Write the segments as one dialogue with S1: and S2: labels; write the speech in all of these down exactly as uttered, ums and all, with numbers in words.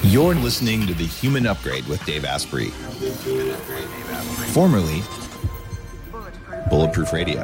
S1: You're listening to The Human Upgrade with Dave Asprey, formerly Bulletproof Radio.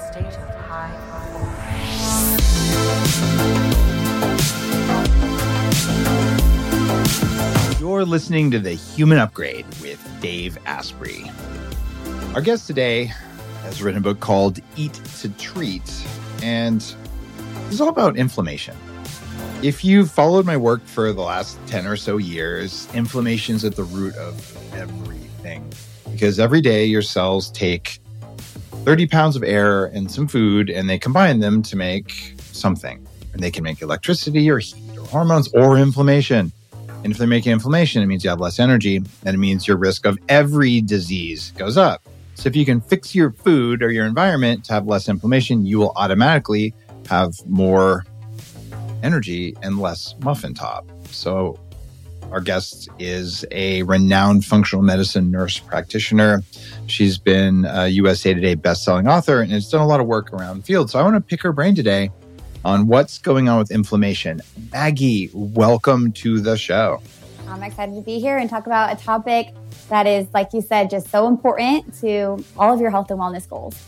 S1: You're listening to The Human Upgrade with Dave Asprey. Our guest today has written a book called Eat to Treat, and it's all about inflammation. If you've followed my work for the last ten or so years, inflammation is at the root of everything. Because every day your cells take thirty pounds of air and some food, and they combine them to make something. And they can make electricity or heat or hormones or inflammation. And if they're making inflammation, it means you have less energy, and it means your risk of every disease goes up. So if you can fix your food or your environment to have less inflammation, you will automatically have more energy and less muffin top. So our guest is a renowned functional medicine nurse practitioner. She's been a U S A Today best-selling author and has done a lot of work around the field. So I want to pick her brain today on what's going on with inflammation. Maggie, welcome to the show.
S2: I'm excited to be here and talk about a topic that is, like you said, just so important to all of your health and wellness goals.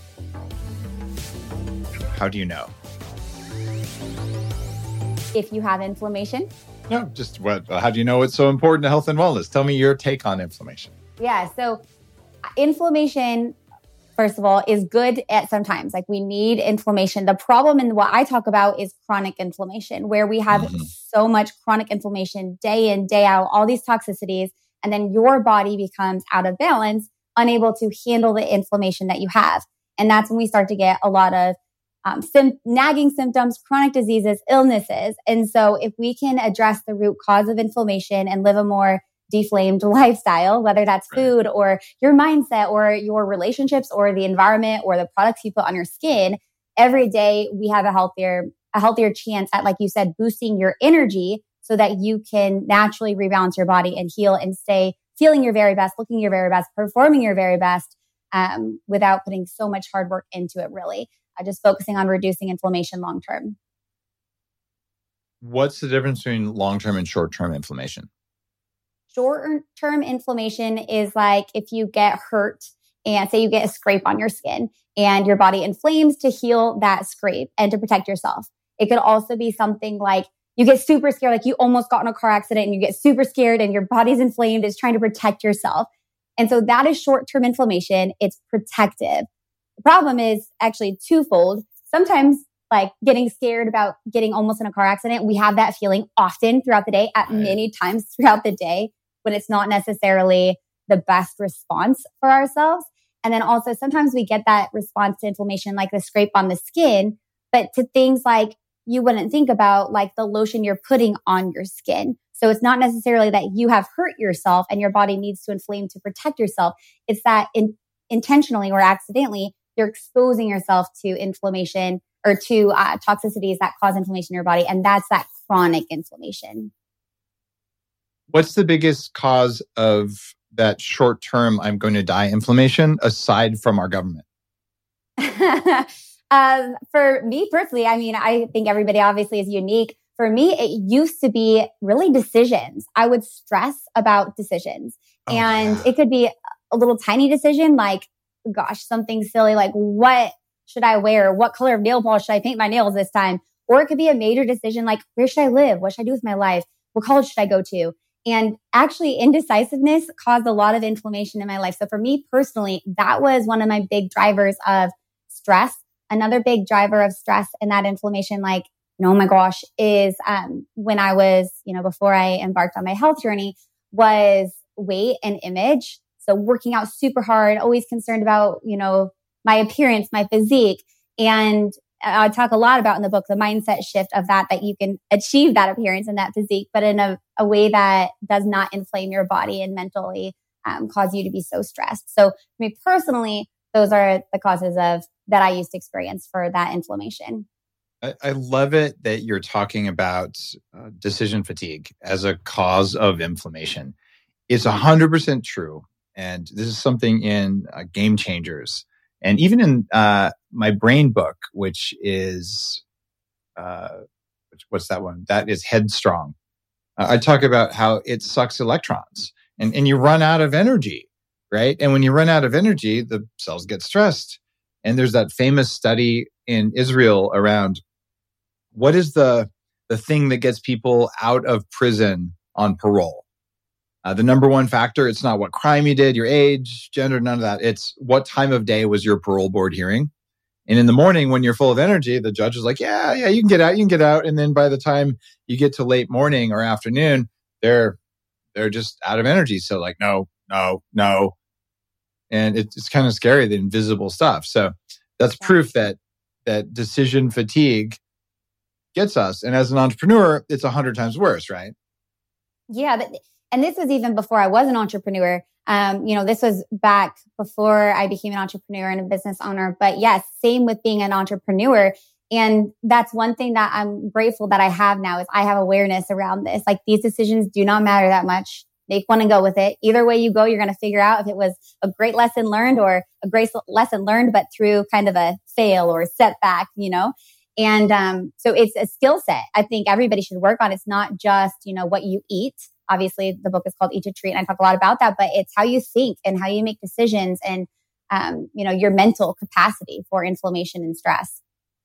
S1: How do you know?
S2: If you have inflammation.
S1: No, just what? How do you know it's so important to health and wellness? Tell me your take on inflammation.
S2: Yeah, so inflammation, first of all, is good at sometimes. Like we need inflammation. The problem in what I talk about is chronic inflammation, where we have mm-hmm. so much chronic inflammation day in, day out, all these toxicities, and then your body becomes out of balance, unable to handle the inflammation that you have. And that's when we start to get a lot of Um, sim- nagging symptoms, chronic diseases, illnesses. And so if we can address the root cause of inflammation and live a more deflamed lifestyle, whether that's food or your mindset or your relationships or the environment or the products you put on your skin, every day we have a healthier, a healthier chance at, like you said, boosting your energy so that you can naturally rebalance your body and heal and stay feeling your very best, looking your very best, performing your very best, um, without putting so much hard work into it, really. Just focusing on reducing inflammation long-term.
S1: What's the difference between long-term and short-term inflammation?
S2: Short-term inflammation is like if you get hurt and say you get a scrape on your skin and your body inflames to heal that scrape and to protect yourself. It could also be something like you get super scared, like you almost got in a car accident and you get super scared and your body's inflamed. It's trying to protect yourself. And so that is short-term inflammation. It's protective. The problem is actually twofold. Sometimes like getting scared about getting almost in a car accident, we have that feeling often throughout the day at many times throughout the day, but it's not necessarily the best response for ourselves. And then also sometimes we get that response to inflammation, like the scrape on the skin, but to things like you wouldn't think about, like the lotion you're putting on your skin. So it's not necessarily that you have hurt yourself and your body needs to inflame to protect yourself. It's that in, intentionally or accidentally, you're exposing yourself to inflammation or to uh, toxicities that cause inflammation in your body. And that's that chronic inflammation.
S1: What's the biggest cause of that short-term, I'm going to die inflammation, aside from our government?
S2: um, for me personally, I mean, I think everybody obviously is unique. For me, it used to be really decisions. I would stress about decisions. Oh, and yeah. It could be a little tiny decision like, gosh, something silly like what should I wear? What color of nail polish should I paint my nails this time? Or it could be a major decision like where should I live? What should I do with my life? What college should I go to? And actually indecisiveness caused a lot of inflammation in my life. So for me personally, that was one of my big drivers of stress. Another big driver of stress and that inflammation, like, oh my gosh, is um, when I was, you know, before I embarked on my health journey was weight and image. So working out super hard, always concerned about, you know, my appearance, my physique. And I talk a lot about in the book, the mindset shift of that, that you can achieve that appearance and that physique, but in a, a way that does not inflame your body and mentally um, cause you to be so stressed. So for me personally, those are the causes of that I used to experience for that inflammation.
S1: I, I love it that you're talking about uh, decision fatigue as a cause of inflammation. It's one hundred percent true. And this is something in uh, Game Changers. And even in uh, my brain book, which is, uh, which, what's that one? That is Headstrong. Uh, I talk about how it sucks electrons and, and you run out of energy, right? And when you run out of energy, the cells get stressed. And there's that famous study in Israel around what is the, the thing that gets people out of prison on parole. Uh, the number one factor, it's not what crime you did, your age, gender, none of that. It's what time of day was your parole board hearing. And in the morning, when you're full of energy, the judge is like, yeah, yeah, you can get out, you can get out. And then by the time you get to late morning or afternoon, they're they're just out of energy. So like, no, no, no. And it's, it's kind of scary, the invisible stuff. So that's proof that that decision fatigue gets us. And as an entrepreneur, it's a hundred times worse, right?
S2: Yeah. And this was even before I was an entrepreneur. Um, you know, this was back before I became an entrepreneur and a business owner. But yes, same with being an entrepreneur. And that's one thing that I'm grateful that I have now is I have awareness around this. Like these decisions do not matter that much. Make one and go with it. Either way you go, you're going to figure out if it was a great lesson learned or a great lesson learned, but through kind of a fail or setback, you know? And um, so it's a skill set I think everybody should work on. It's not just, you know, what you eat. Obviously, the book is called Eat to Treat, and I talk a lot about that, but it's how you think and how you make decisions and, um, you know, your mental capacity for inflammation and stress.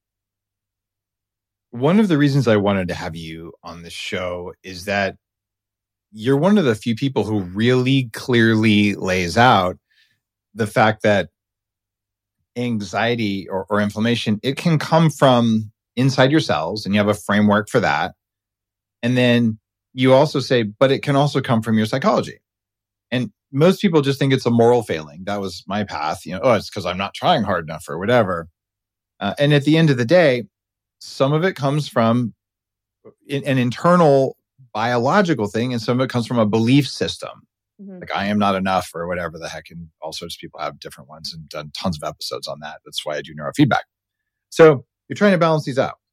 S1: One of the reasons I wanted to have you on this show is that you're one of the few people who really clearly lays out the fact that anxiety or, or inflammation, it can come from inside your cells, and you have a framework for that. And then you also say, but it can also come from your psychology. And most people just think it's a moral failing. That was my path. You know, oh, it's because I'm not trying hard enough or whatever. Uh, and at the end of the day, some of it comes from in, an internal biological thing, and some of it comes from a belief system. Mm-hmm. Like I am not enough or whatever the heck. And all sorts of people have different ones and done tons of episodes on that. That's why I do neurofeedback. So you're trying to balance these out.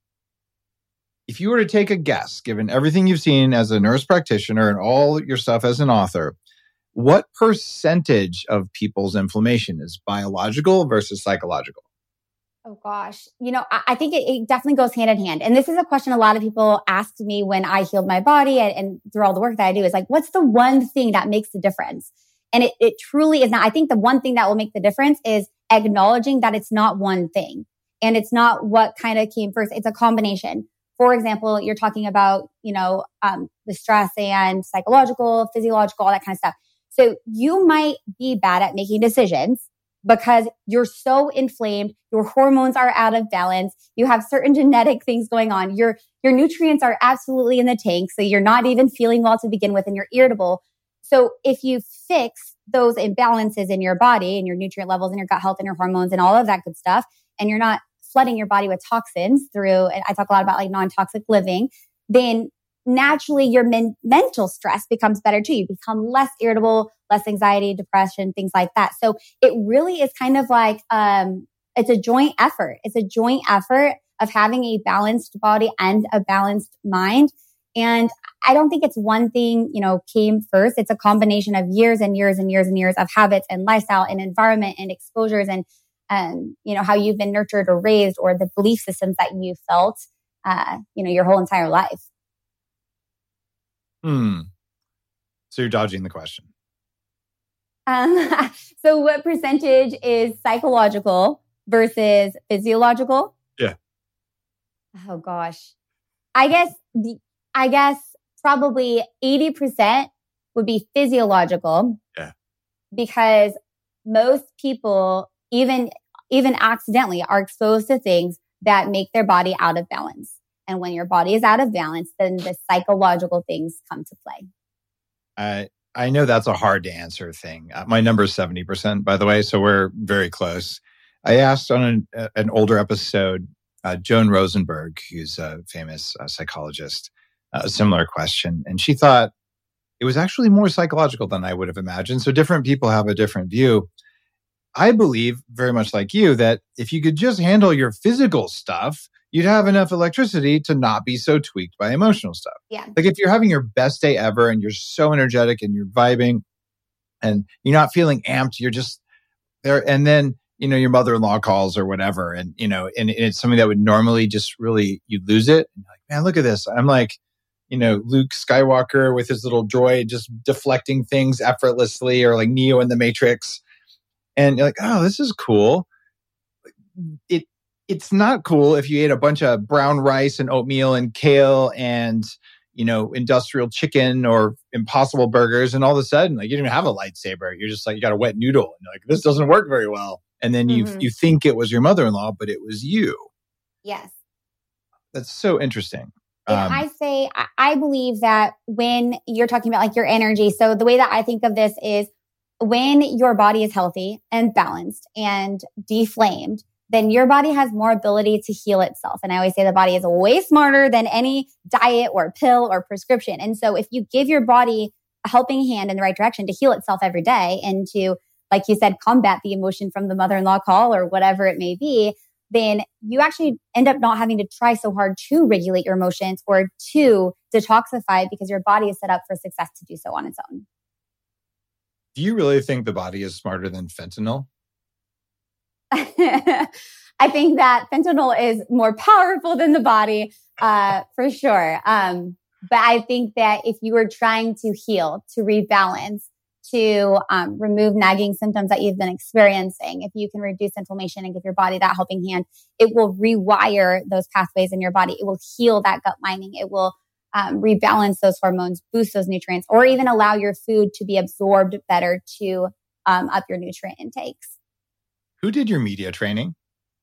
S1: If you were to take a guess, given everything you've seen as a nurse practitioner and all your stuff as an author, what percentage of people's inflammation is biological versus psychological?
S2: Oh gosh. You know, I, I think it, it definitely goes hand in hand. And this is a question a lot of people asked me when I healed my body and, and through all the work that I do is like, what's the one thing that makes the difference? And it, it truly is not. I think the one thing that will make the difference is acknowledging that it's not one thing and it's not what kind of came first. It's a combination. For example, you're talking about, you know, um, the stress and psychological, physiological, all that kind of stuff. So you might be bad at making decisions because you're so inflamed, your hormones are out of balance, you have certain genetic things going on, your your nutrients are absolutely in the tank, so you're not even feeling well to begin with and you're irritable. So if you fix those imbalances in your body and your nutrient levels and your gut health and your hormones and all of that good stuff, and you're not flooding your body with toxins through, and I talk a lot about like non-toxic living, then naturally your men- mental stress becomes better too. You become less irritable, less anxiety, depression, things like that. So it really is kind of like, um, it's a joint effort. It's a joint effort of having a balanced body and a balanced mind. And I don't think it's one thing, you know, came first. It's a combination of years and years and years and years of habits and lifestyle and environment and exposures and, um, you know, how you've been nurtured or raised or the belief systems that you felt, uh, you know, your whole entire life.
S1: Hmm. So you're dodging the question.
S2: Um, so what percentage is psychological versus physiological?
S1: Yeah.
S2: Oh gosh. I guess, the, I guess probably eighty percent would be physiological.
S1: Yeah.
S2: Because most people, even, even accidentally, are exposed to things that make their body out of balance. And when your body is out of balance, then the psychological things come to play.
S1: I I know that's a hard to answer thing. Uh, my number is seventy percent, by the way, so we're very close. I asked on an, uh, an older episode, uh, Joan Rosenberg, who's a famous uh, psychologist, uh, a similar question. And she thought it was actually more psychological than I would have imagined. So different people have a different view. I believe, very much like you, that if you could just handle your physical stuff, you'd have enough electricity to not be so tweaked by emotional stuff.
S2: Yeah.
S1: Like if you're having your best day ever and you're so energetic and you're vibing and you're not feeling amped, you're just there. And then, you know, your mother-in-law calls or whatever. And, you know, and, and it's something that would normally just really, you'd lose it. And you're like, man, look at this. I'm like, you know, Luke Skywalker with his little droid just deflecting things effortlessly, or like Neo in the Matrix. And you're like, oh, this is cool. It It's not cool if you ate a bunch of brown rice and oatmeal and kale and, you know, industrial chicken or Impossible burgers, and all of a sudden, like, you don't even have a lightsaber. You're just like, you got a wet noodle, and you're like, this doesn't work very well. And then you mm-hmm. you think it was your mother-in-law, but it was you.
S2: Yes.
S1: That's so interesting.
S2: And um, I say, I believe that when you're talking about like your energy, so the way that I think of this is when your body is healthy and balanced and deflamed, then your body has more ability to heal itself. And I always say the body is way smarter than any diet or pill or prescription. And so if you give your body a helping hand in the right direction to heal itself every day and to, like you said, combat the emotion from the mother-in-law call or whatever it may be, then you actually end up not having to try so hard to regulate your emotions or to detoxify, because your body is set up for success to do so on its own.
S1: Do you really think the body is smarter than fentanyl?
S2: I think that fentanyl is more powerful than the body, uh, for sure. Um, but I think that if you were trying to heal, to rebalance, to um, remove nagging symptoms that you've been experiencing, if you can reduce inflammation and give your body that helping hand, it will rewire those pathways in your body. It will heal that gut lining. It will um, rebalance those hormones, boost those nutrients, or even allow your food to be absorbed better to um, up your nutrient intakes.
S1: Who did your media training?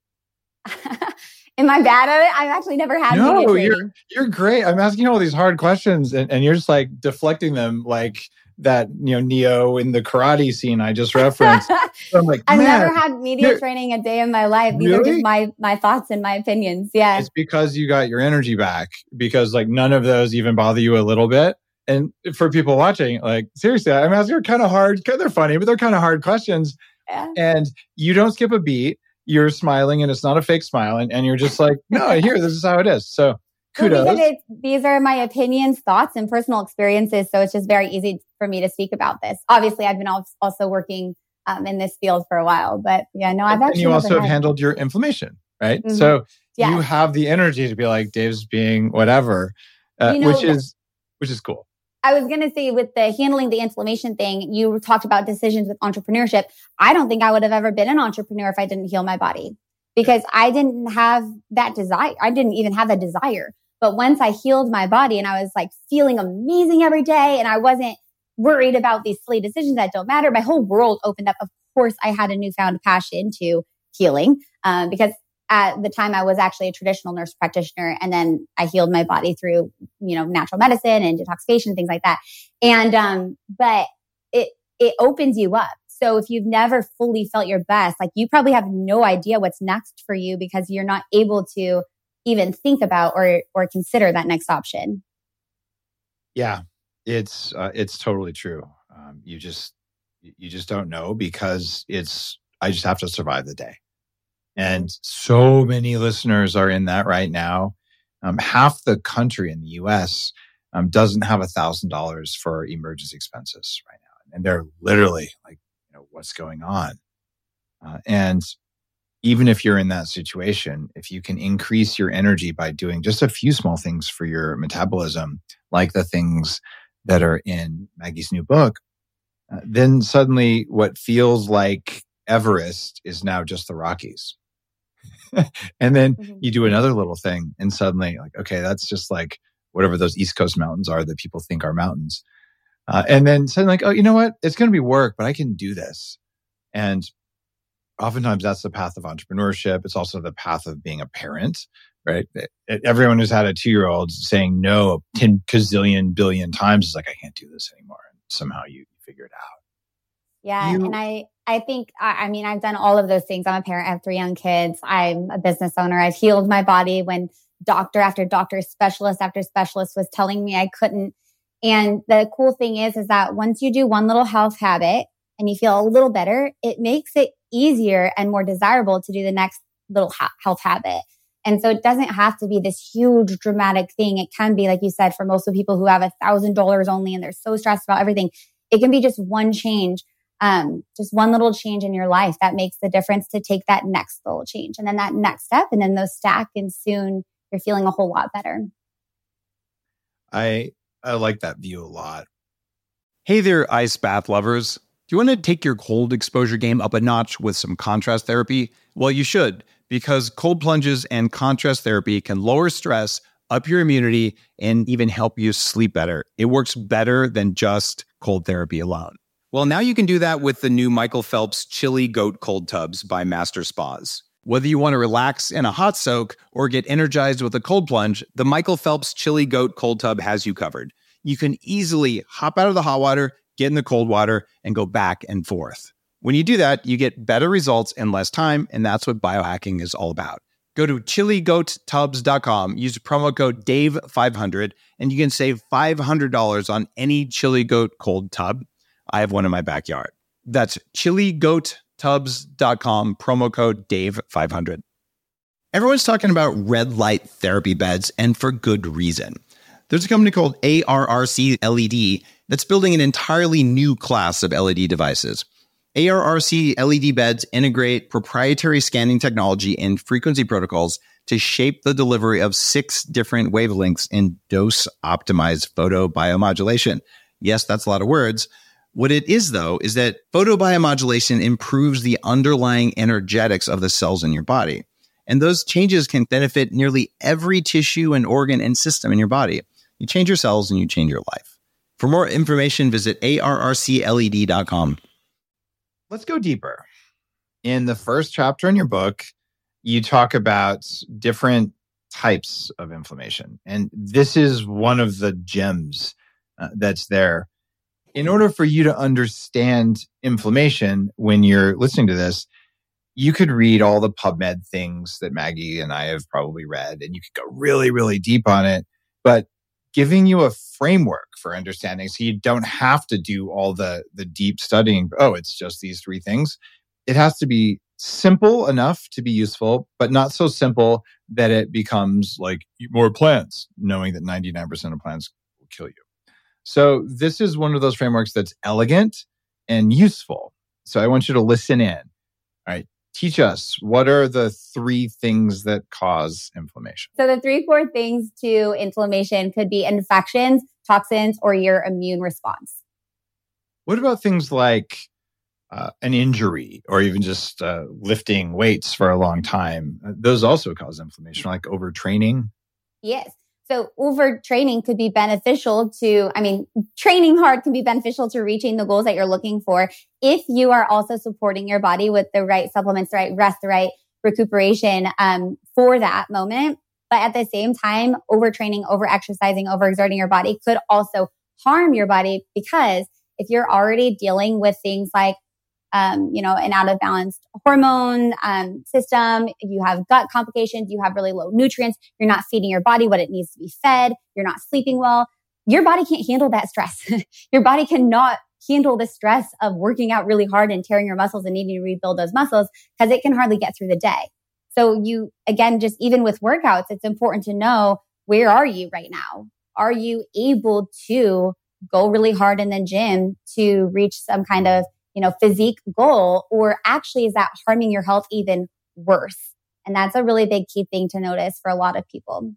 S2: Am I bad at it? I've actually never had
S1: no,
S2: media training.
S1: you're you're great. I'm asking all these hard questions, and, and you're just like deflecting them like that, you know, Neo in the karate scene I just referenced. So I'm like,
S2: I've
S1: man,
S2: never had media training a day in my life. These really? are just my my thoughts and my opinions. Yeah.
S1: It's because you got your energy back, because like none of those even bother you a little bit. And for people watching, like, seriously, I'm asking kind of hard, they're funny, but they're kind of hard questions. Yeah. And you don't skip a beat. You're smiling, and it's not a fake smile. And, and you're just like, no, here, this is how it is. So kudos.
S2: Well, because these are my opinions, thoughts, and personal experiences. So it's just very easy for me to speak about this. Obviously, I've been also working um, in this field for a while. But yeah, no, I've actually.
S1: And you also have had... handled your inflammation, right? Mm-hmm. So yes. You have the energy to be like, Dave's being whatever, uh, you know, which is which is cool.
S2: I was going to say, with the handling the inflammation thing, you talked about decisions with entrepreneurship. I don't think I would have ever been an entrepreneur if I didn't heal my body, because I didn't have that desire. I didn't even have that desire. But once I healed my body and I was like feeling amazing every day, and I wasn't worried about these silly decisions that don't matter, my whole world opened up. Of course, I had a newfound passion to healing um, because at the time I was actually a traditional nurse practitioner, and then I healed my body through, you know, natural medicine and detoxification, things like that. And, um, but it, it opens you up. So if you've never fully felt your best, like, you probably have no idea what's next for you, because you're not able to even think about or, or consider that next option.
S1: Yeah, it's, uh, it's totally true. Um, you just, you just don't know, because it's, I just have to survive the day. And so many listeners are in that right now. Um, half the country in the U S um, doesn't have a thousand dollars for emergency expenses right now. And they're literally like, you know, what's going on? Uh, and even if you're in that situation, if you can increase your energy by doing just a few small things for your metabolism, like the things that are in Maggie's new book, uh, then suddenly what feels like Everest is now just the Rockies. And then mm-hmm. you do another little thing, and suddenly, like, okay, that's just like whatever those East Coast mountains are that people think are mountains. Uh, and then suddenly, like, oh, you know what? It's going to be work, but I can do this. And oftentimes that's the path of entrepreneurship. It's also the path of being a parent, right? Everyone who's had a two-year-old saying no ten gazillion billion times is like, I can't do this anymore. And somehow you figure it out.
S2: Yeah. You, and I, I think, I, I mean, I've done all of those things. I'm a parent. I have three young kids. I'm a business owner. I've healed my body when doctor after doctor, specialist after specialist was telling me I couldn't. And the cool thing is, is that once you do one little health habit and you feel a little better, it makes it easier and more desirable to do the next little ha- health habit. And so it doesn't have to be this huge dramatic thing. It can be, like you said, for most of the people who have a thousand dollars only and they're so stressed about everything, it can be just one change. Um, just one little change in your life that makes the difference to take that next little change, and then that next step, and then those stack, and soon you're feeling a whole lot better.
S1: I I like that view a lot.
S3: Hey there, ice bath lovers. Do you want to take your cold exposure game up a notch with some contrast therapy? Well, you should, because cold plunges and contrast therapy can lower stress, up your immunity, and even help you sleep better. It works better than just cold therapy alone. Well, now you can do that with the new Michael Phelps Chili Goat Cold Tubs by Master Spas. Whether you want to relax in a hot soak or get energized with a cold plunge, the Michael Phelps Chili Goat Cold Tub has you covered. You can easily hop out of the hot water, get in the cold water, and go back and forth. When you do that, you get better results in less time, and that's what biohacking is all about. Go to chili goat tubs dot com, use promo code Dave five hundred, and you can save five hundred dollars on any Chili Goat cold tub. I have one in my backyard. That's chili goat tubs dot com, promo code Dave five hundred. Everyone's talking about red light therapy beds, and for good reason. There's a company called A R R C L E D that's building an entirely new class of L E D devices. A R R C L E D beds integrate proprietary scanning technology and frequency protocols to shape the delivery of six different wavelengths in dose-optimized photobiomodulation. Yes, that's a lot of words. What it is, though, is that photobiomodulation improves the underlying energetics of the cells in your body. And those changes can benefit nearly every tissue and organ and system in your body. You change your cells and you change your life. For more information, visit A R R C L E D dot com.
S1: Let's go deeper. In the first chapter in your book, you talk about different types of inflammation. And this is one of the gems uh, that's there. In order for you to understand inflammation when you're listening to this, you could read all the PubMed things that Maggie and I have probably read, and you could go really, really deep on it. But giving you a framework for understanding, so you don't have to do all the, the deep studying. Oh, it's just these three things. It has to be simple enough to be useful, but not so simple that it becomes like eat more plants, knowing that ninety-nine percent of plants will kill you. So this is one of those frameworks that's elegant and useful. So I want you to listen in. All right. Teach us, what are the three things that cause inflammation?
S2: So the three core things to inflammation could be infections, toxins, or your immune response.
S1: What about things like uh, an injury or even just uh, lifting weights for a long time? Those also cause inflammation, like overtraining.
S2: Yes. So overtraining could be beneficial to, I mean, training hard can be beneficial to reaching the goals that you're looking for if you are also supporting your body with the right supplements, the right rest, the right recuperation um, for that moment. But at the same time, overtraining, overexercising, overexerting your body could also harm your body, because if you're already dealing with things like Um, you know, an out of balance hormone um, system, you have gut complications, you have really low nutrients, you're not feeding your body what it needs to be fed, you're not sleeping well, your body can't handle that stress. Your body cannot handle the stress of working out really hard and tearing your muscles and needing to rebuild those muscles, because it can hardly get through the day. So you, again, just even with workouts, it's important to know, where are you right now? Are you able to go really hard in the gym to reach some kind of you know, physique goal, or actually is that harming your health even worse? And that's a really big key thing to notice for a lot of people.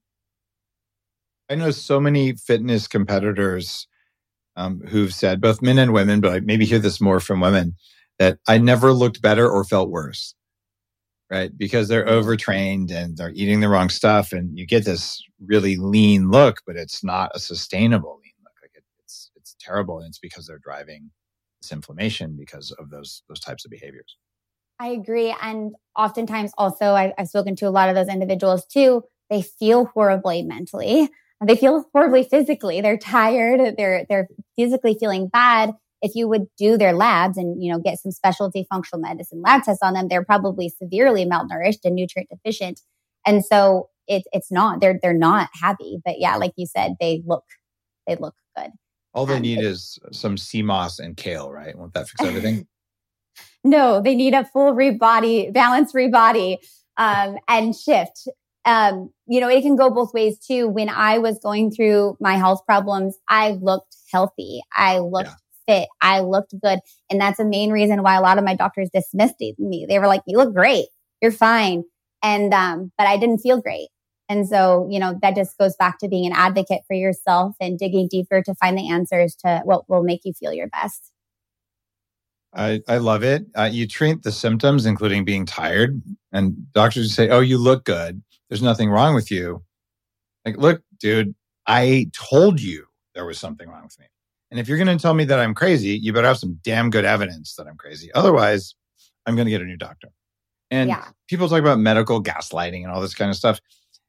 S1: I know so many fitness competitors um, who've said, both men and women, but I maybe hear this more from women, that I never looked better or felt worse, right? Because they're overtrained and they're eating the wrong stuff, and you get this really lean look, but it's not a sustainable lean look. Like it, it's it's terrible, and it's because they're driving this inflammation because of those those types of behaviors.
S2: I agree. And oftentimes also, I, I've spoken to a lot of those individuals too. They feel horribly mentally. They feel horribly physically. They're tired. They're they're physically feeling bad. If you would do their labs and you know get some specialty functional medicine lab tests on them, they're probably severely malnourished and nutrient deficient. And so it's it's not they're they're not happy. But yeah, like you said, they look they look good.
S1: All they
S2: Um,
S1: need
S2: it-
S1: is some sea moss and kale, right? Won't that fix everything?
S2: No, they need a full rebody, balanced rebody, um, and shift. Um, you know, it can go both ways too. When I was going through my health problems, I looked healthy. I looked fit. I looked good. And that's a main reason why a lot of my doctors dismissed me. They were like, you look great. You're fine. And, um, but I didn't feel great. And so, you know, that just goes back to being an advocate for yourself and digging deeper to find the answers to what will make you feel your best.
S1: I, I love it. Uh, you treat the symptoms, including being tired, and doctors say, oh, you look good. There's nothing wrong with you. Like, look, dude, I told you there was something wrong with me. And if you're going to tell me that I'm crazy, you better have some damn good evidence that I'm crazy. Otherwise, I'm going to get a new doctor. And yeah. People talk about medical gaslighting and all this kind of stuff.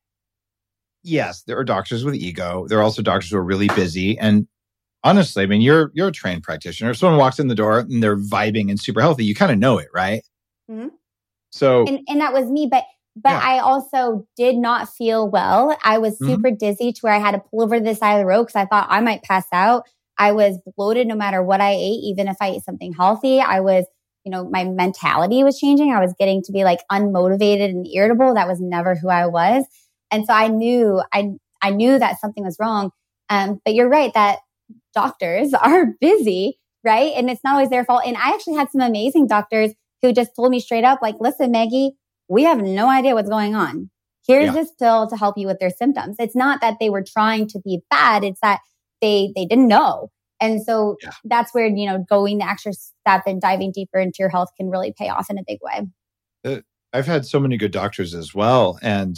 S1: Yes, there are doctors with ego. There are also doctors who are really busy. And honestly, I mean, you're you're a trained practitioner. If someone walks in the door and they're vibing and super healthy, you kind of know it, right? Mm-hmm. So,
S2: and, and that was me. But but yeah. I also did not feel well. I was super mm-hmm. dizzy to where I had to pull over to the side of the road because I thought I might pass out. I was bloated no matter what I ate, even if I ate something healthy. I was, you know, my mentality was changing. I was getting to be like unmotivated and irritable. That was never who I was. And so I knew, I, I knew that something was wrong. Um, but you're right that doctors are busy, right? And it's not always their fault. And I actually had some amazing doctors who just told me straight up, like, listen, Maggie, we have no idea what's going on. Here's yeah. this pill to help you with their symptoms. It's not that they were trying to be bad. It's that they, they didn't know. And so yeah. that's where, you know, going the extra step and diving deeper into your health can really pay off in a big way.
S1: Uh, I've had so many good doctors as well. And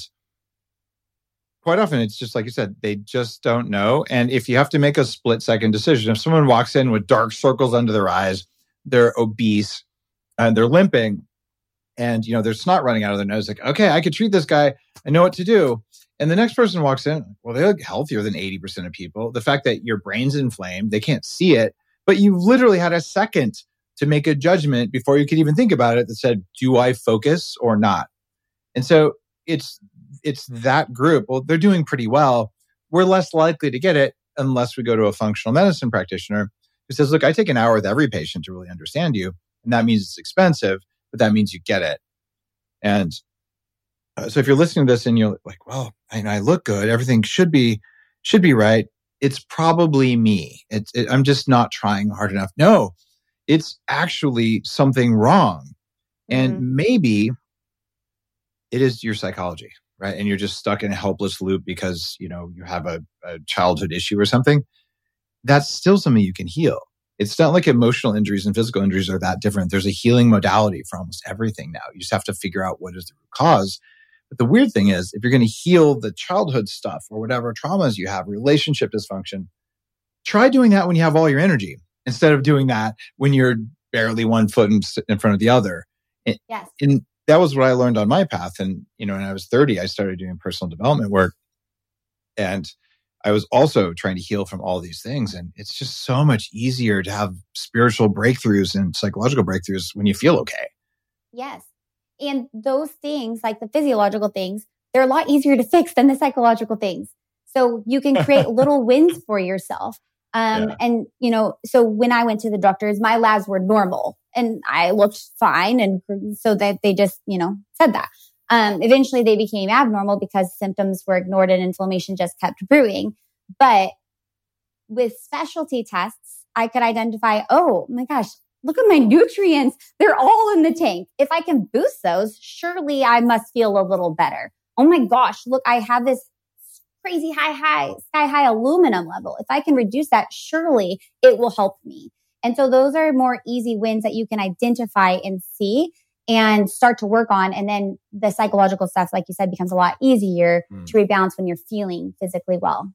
S1: quite often it's just like you said, they just don't know. And if you have to make a split second decision, if someone walks in with dark circles under their eyes, they're obese and they're limping and, you know, there's snot running out of their nose, like, okay, I could treat this guy. I know what to do. And the next person walks in, well, they look healthier than eighty percent of people. The fact that your brain's inflamed, they can't see it, but you literally had a second to make a judgment before you could even think about it that said, do I focus or not? And so it's it's that group. Well, they're doing pretty well. We're less likely to get it unless we go to a functional medicine practitioner who says, look, I take an hour with every patient to really understand you. And that means it's expensive, but that means you get it. And uh, so if you're listening to this and you're like, well, I, I look good, everything should be, should be right. It's probably me. It's, it, I'm just not trying hard enough. No, it's actually something wrong. And mm-hmm. maybe it is your psychology, right? And you're just stuck in a helpless loop because, you know, you have a, a childhood issue or something. That's still something you can heal. It's not like emotional injuries and physical injuries are that different. There's a healing modality for almost everything now. You just have to figure out what is the root cause. But the weird thing is, if you're going to heal the childhood stuff or whatever traumas you have, relationship dysfunction, try doing that when you have all your energy instead of doing that when you're barely one foot in, in front of the other. And,
S2: yes.
S1: and that was what I learned on my path. And, you know, when I was thirty, I started doing personal development work. And I was also trying to heal from all these things. And it's just so much easier to have spiritual breakthroughs and psychological breakthroughs when you feel okay.
S2: Yes. And those things, like the physiological things, they're a lot easier to fix than the psychological things. So you can create little wins for yourself. Um, yeah. And, you know, so when I went to the doctors, my labs were normal and I looked fine. And so that they just, you know, said that. Um, eventually they became abnormal because symptoms were ignored and inflammation just kept brewing. But with specialty tests, I could identify, oh my gosh, look at my nutrients. They're all in the tank. If I can boost those, surely I must feel a little better. Oh my gosh, look, I have this crazy high, high, sky high aluminum level. If I can reduce that, surely it will help me. And so those are more easy wins that you can identify and see and start to work on. And then the psychological stuff, like you said, becomes a lot easier mm. to rebalance when you're feeling physically well.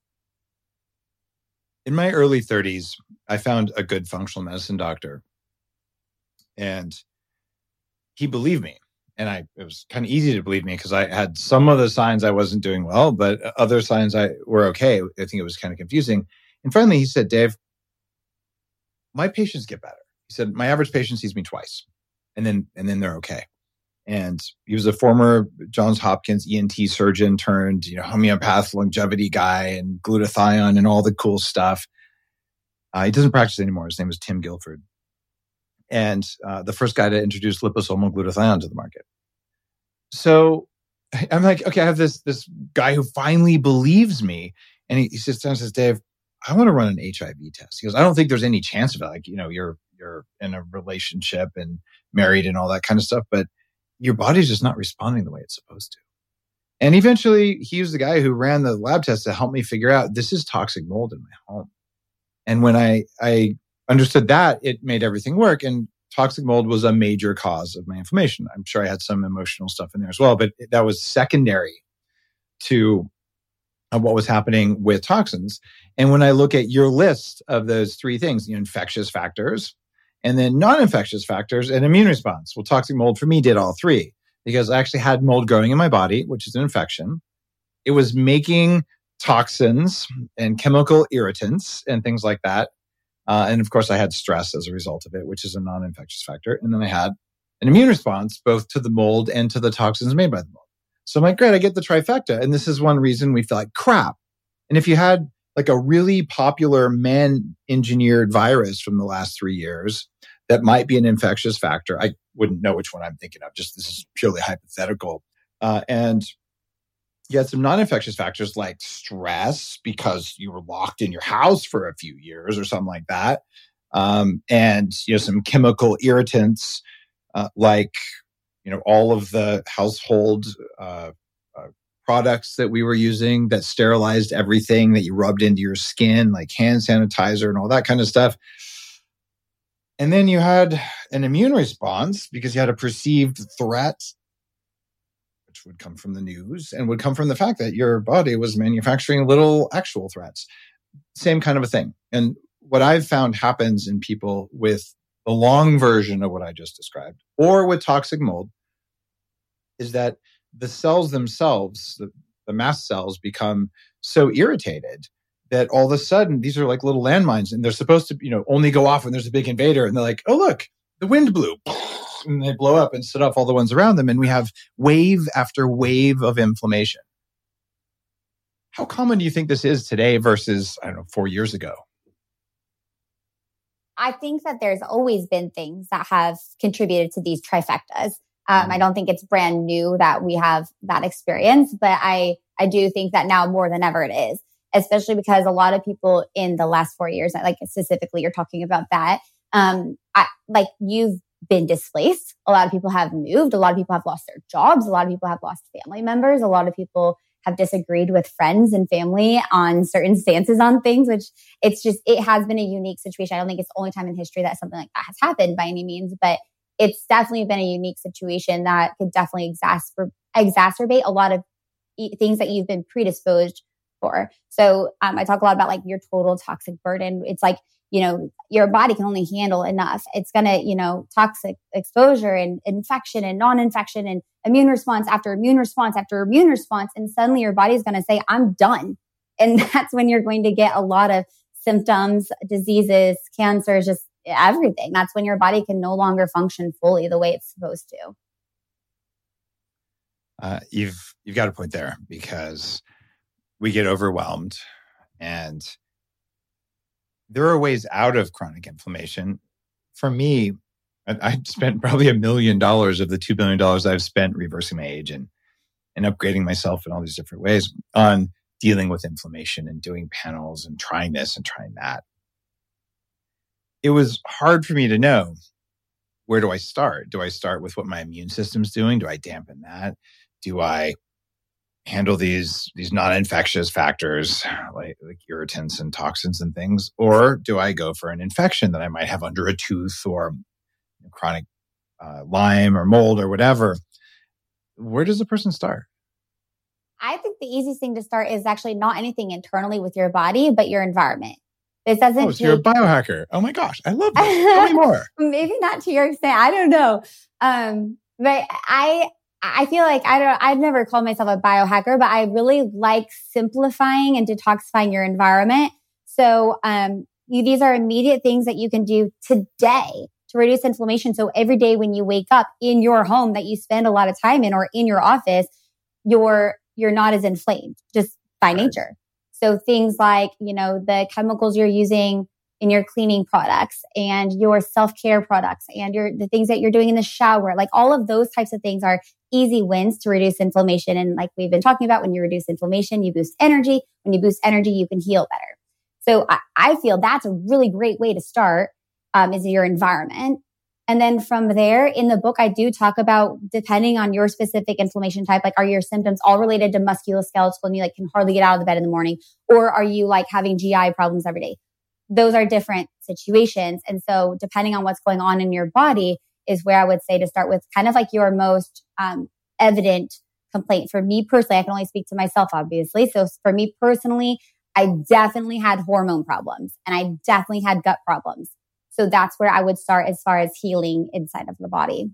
S1: In my early thirties, I found a good functional medicine doctor. And he believed me. And I it was kind of easy to believe me because I had some of the signs I wasn't doing well, but other signs I were okay. I think it was kind of confusing. And finally, he said, Dave, my patients get better. He said, my average patient sees me twice. And then, and then they're okay. And he was a former Johns Hopkins E N T surgeon turned, you know, homeopath longevity guy and glutathione and all the cool stuff. Uh, he doesn't practice anymore. His name was Tim Guilford. And uh, the first guy to introduce liposomal glutathione to the market. So I'm like, okay, I have this this guy who finally believes me. And he, he sits down and says, Dave, I want to run an H I V test. He goes, I don't think there's any chance of it. Like, you know, you're you're in a relationship and married and all that kind of stuff, but your body's just not responding the way it's supposed to. And eventually, he was the guy who ran the lab tests to help me figure out this is toxic mold in my home. And when I, I understood that, it made everything work. And toxic mold was a major cause of my inflammation. I'm sure I had some emotional stuff in there as well, but that was secondary to uh, what was happening with toxins. And when I look at your list of those three things, you know, infectious factors, and then non-infectious factors and immune response. Well, toxic mold for me did all three because I actually had mold growing in my body, which is an infection. It was making toxins and chemical irritants and things like that. Uh, and of course, I had stress as a result of it, which is a non-infectious factor. And then I had an immune response both to the mold and to the toxins made by the mold. So I'm like, great, I get the trifecta. And this is one reason we feel like crap. And if you had like a really popular man-engineered virus from the last three years that might be an infectious factor, I wouldn't know which one I'm thinking of. Just this is purely hypothetical. Uh, and you had some non-infectious factors like stress because you were locked in your house for a few years or something like that. Um, and, you know, some chemical irritants uh, like, you know, all of the household uh, uh, products that we were using that sterilized everything that you rubbed into your skin, like hand sanitizer and all that kind of stuff. And then you had an immune response because you had a perceived threat, which would come from the news and would come from the fact that your body was manufacturing little actual threats. Same kind of a thing. And what I've found happens in people with the long version of what I just described, or with toxic mold, is that the cells themselves, the, the mast cells, become so irritated that all of a sudden these are like little landmines, and they're supposed to, you know, only go off when there's a big invader. And they're like, oh, look, the wind blew. And they blow up and set off all the ones around them. And we have wave after wave of inflammation. How common do you think this is today versus, I don't know, four years ago?
S2: I think that there's always been things that have contributed to these trifectas. Um, I don't think it's brand new that we have that experience, but I, I do think that now more than ever it is, especially because a lot of people in the last four years, like specifically you're talking about that, um, I, like you've been displaced. A lot of people have moved. A lot of people have lost their jobs. A lot of people have lost family members. A lot of people have disagreed with friends and family on certain stances on things, which it's just, it has been a unique situation. I don't think it's the only time in history that something like that has happened by any means, but it's definitely been a unique situation that could definitely exacerbate, exacerbate a lot of e- things that you've been predisposed for. So um, I talk a lot about like your total toxic burden. It's like, you know, your body can only handle enough. It's going to, you know, toxic exposure and infection and non-infection and immune response after immune response after immune response. And suddenly your body's going to say, I'm done. And that's when you're going to get a lot of symptoms, diseases, cancers, just everything. That's when your body can no longer function fully the way it's supposed to.
S1: Uh, you've, you've got a point there because we get overwhelmed, and there are ways out of chronic inflammation. For me, I spent probably a million dollars of the two billion dollars I've spent reversing my age and, and upgrading myself in all these different ways on dealing with inflammation and doing panels and trying this and trying that. It was hard for me to know, where do I start? Do I start with what my immune system's doing? Do I dampen that? Do I handle these these non-infectious factors like, like irritants and toxins and things? Or do I go for an infection that I might have under a tooth or chronic uh, Lyme or mold or whatever? Where does a person start?
S2: I think the easiest thing to start is actually not anything internally with your body, but your environment. This doesn't
S1: oh, so take... you're a biohacker. Oh my gosh, I love this. Tell me more.
S2: Maybe not to your extent. I don't know. Um, but I I feel like I don't, I'd never called myself a biohacker, but I really like simplifying and detoxifying your environment. So, um, you, these are immediate things that you can do today to reduce inflammation. So every day when you wake up in your home that you spend a lot of time in or in your office, you're, you're not as inflamed just by nature. So things like, you know, the chemicals you're using in your cleaning products and your self-care products and your the things that you're doing in the shower, like all of those types of things are easy wins to reduce inflammation. And like we've been talking about, when you reduce inflammation, you boost energy. When you boost energy, you can heal better. So I, I feel that's a really great way to start, um, is your environment. And then from there, in the book, I do talk about, depending on your specific inflammation type, like, are your symptoms all related to musculoskeletal and you like can hardly get out of the bed in the morning? Or are you like having G I problems every day? Those are different situations. And so depending on what's going on in your body is where I would say to start with kind of like your most um, evident complaint. For me personally, I can only speak to myself, obviously. So for me personally, I definitely had hormone problems and I definitely had gut problems. So that's where I would start as far as healing inside of the body.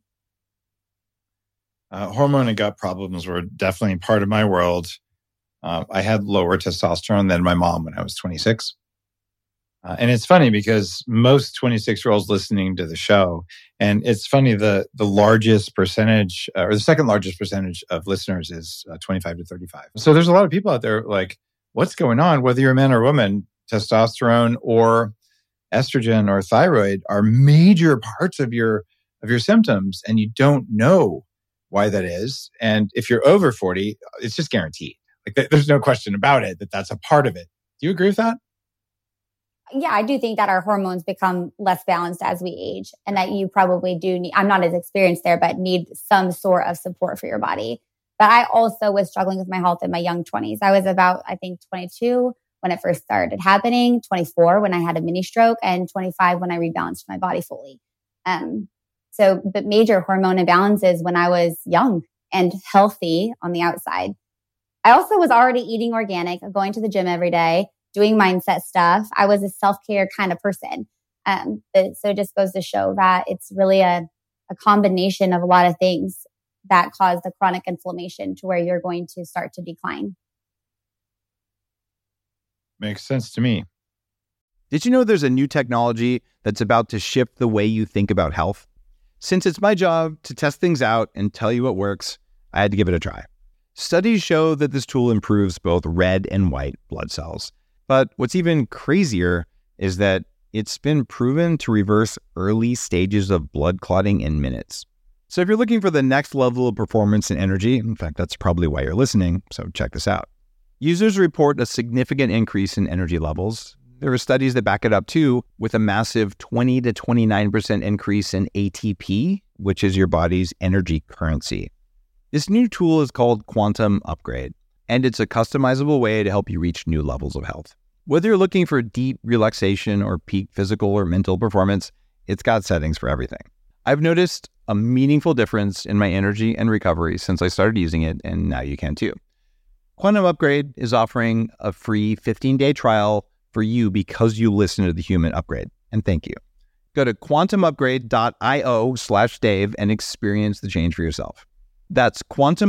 S1: Uh, hormone and gut problems were definitely part of my world. Uh, I had lower testosterone than my mom when I was twenty-six. Uh, and it's funny because most twenty-six-year-olds listening to the show, and it's funny, the the largest percentage, uh, or the second largest percentage of listeners is uh, twenty-five to thirty-five. So there's a lot of people out there like, what's going on? Whether you're a man or a woman, testosterone or estrogen or thyroid are major parts of your of your symptoms, and you don't know why that is. And if you're over forty, it's just guaranteed. Like, there's no question about it that that's a part of it. Do you agree with that?
S2: Yeah, I do think that our hormones become less balanced as we age, and that you probably do need, I'm not as experienced there, but need some sort of support for your body. But I also was struggling with my health in my young twenties. I was about, I think, twenty-two when it first started happening, twenty-four when I had a mini stroke, and twenty-five when I rebalanced my body fully. Um, so, but major hormone imbalances when I was young and healthy on the outside. I also was already eating organic, going to the gym every day, doing mindset stuff. I was a self-care kind of person. Um, but, so it just goes to show that it's really a, a combination of a lot of things that cause the chronic inflammation to where you're going to start to decline.
S1: Makes sense to me.
S3: Did you know there's a new technology that's about to shift the way you think about health? Since it's my job to test things out and tell you what works, I had to give it a try. Studies show that this tool improves both red and white blood cells. But what's even crazier is that it's been proven to reverse early stages of blood clotting in minutes. So if you're looking for the next level of performance and energy, in fact, that's probably why you're listening, so check this out. Users report a significant increase in energy levels. There are studies that back it up too, with a massive twenty to twenty-nine percent increase in A T P, which is your body's energy currency. This new tool is called Quantum Upgrade, and it's a customizable way to help you reach new levels of health. Whether you're looking for deep relaxation or peak physical or mental performance, it's got settings for everything. I've noticed a meaningful difference in my energy and recovery since I started using it, and now you can too. Quantum Upgrade is offering a free fifteen-day trial for you because you listen to the Human Upgrade, and thank you. Go to quantumupgrade.io slash Dave and experience the change for yourself. That's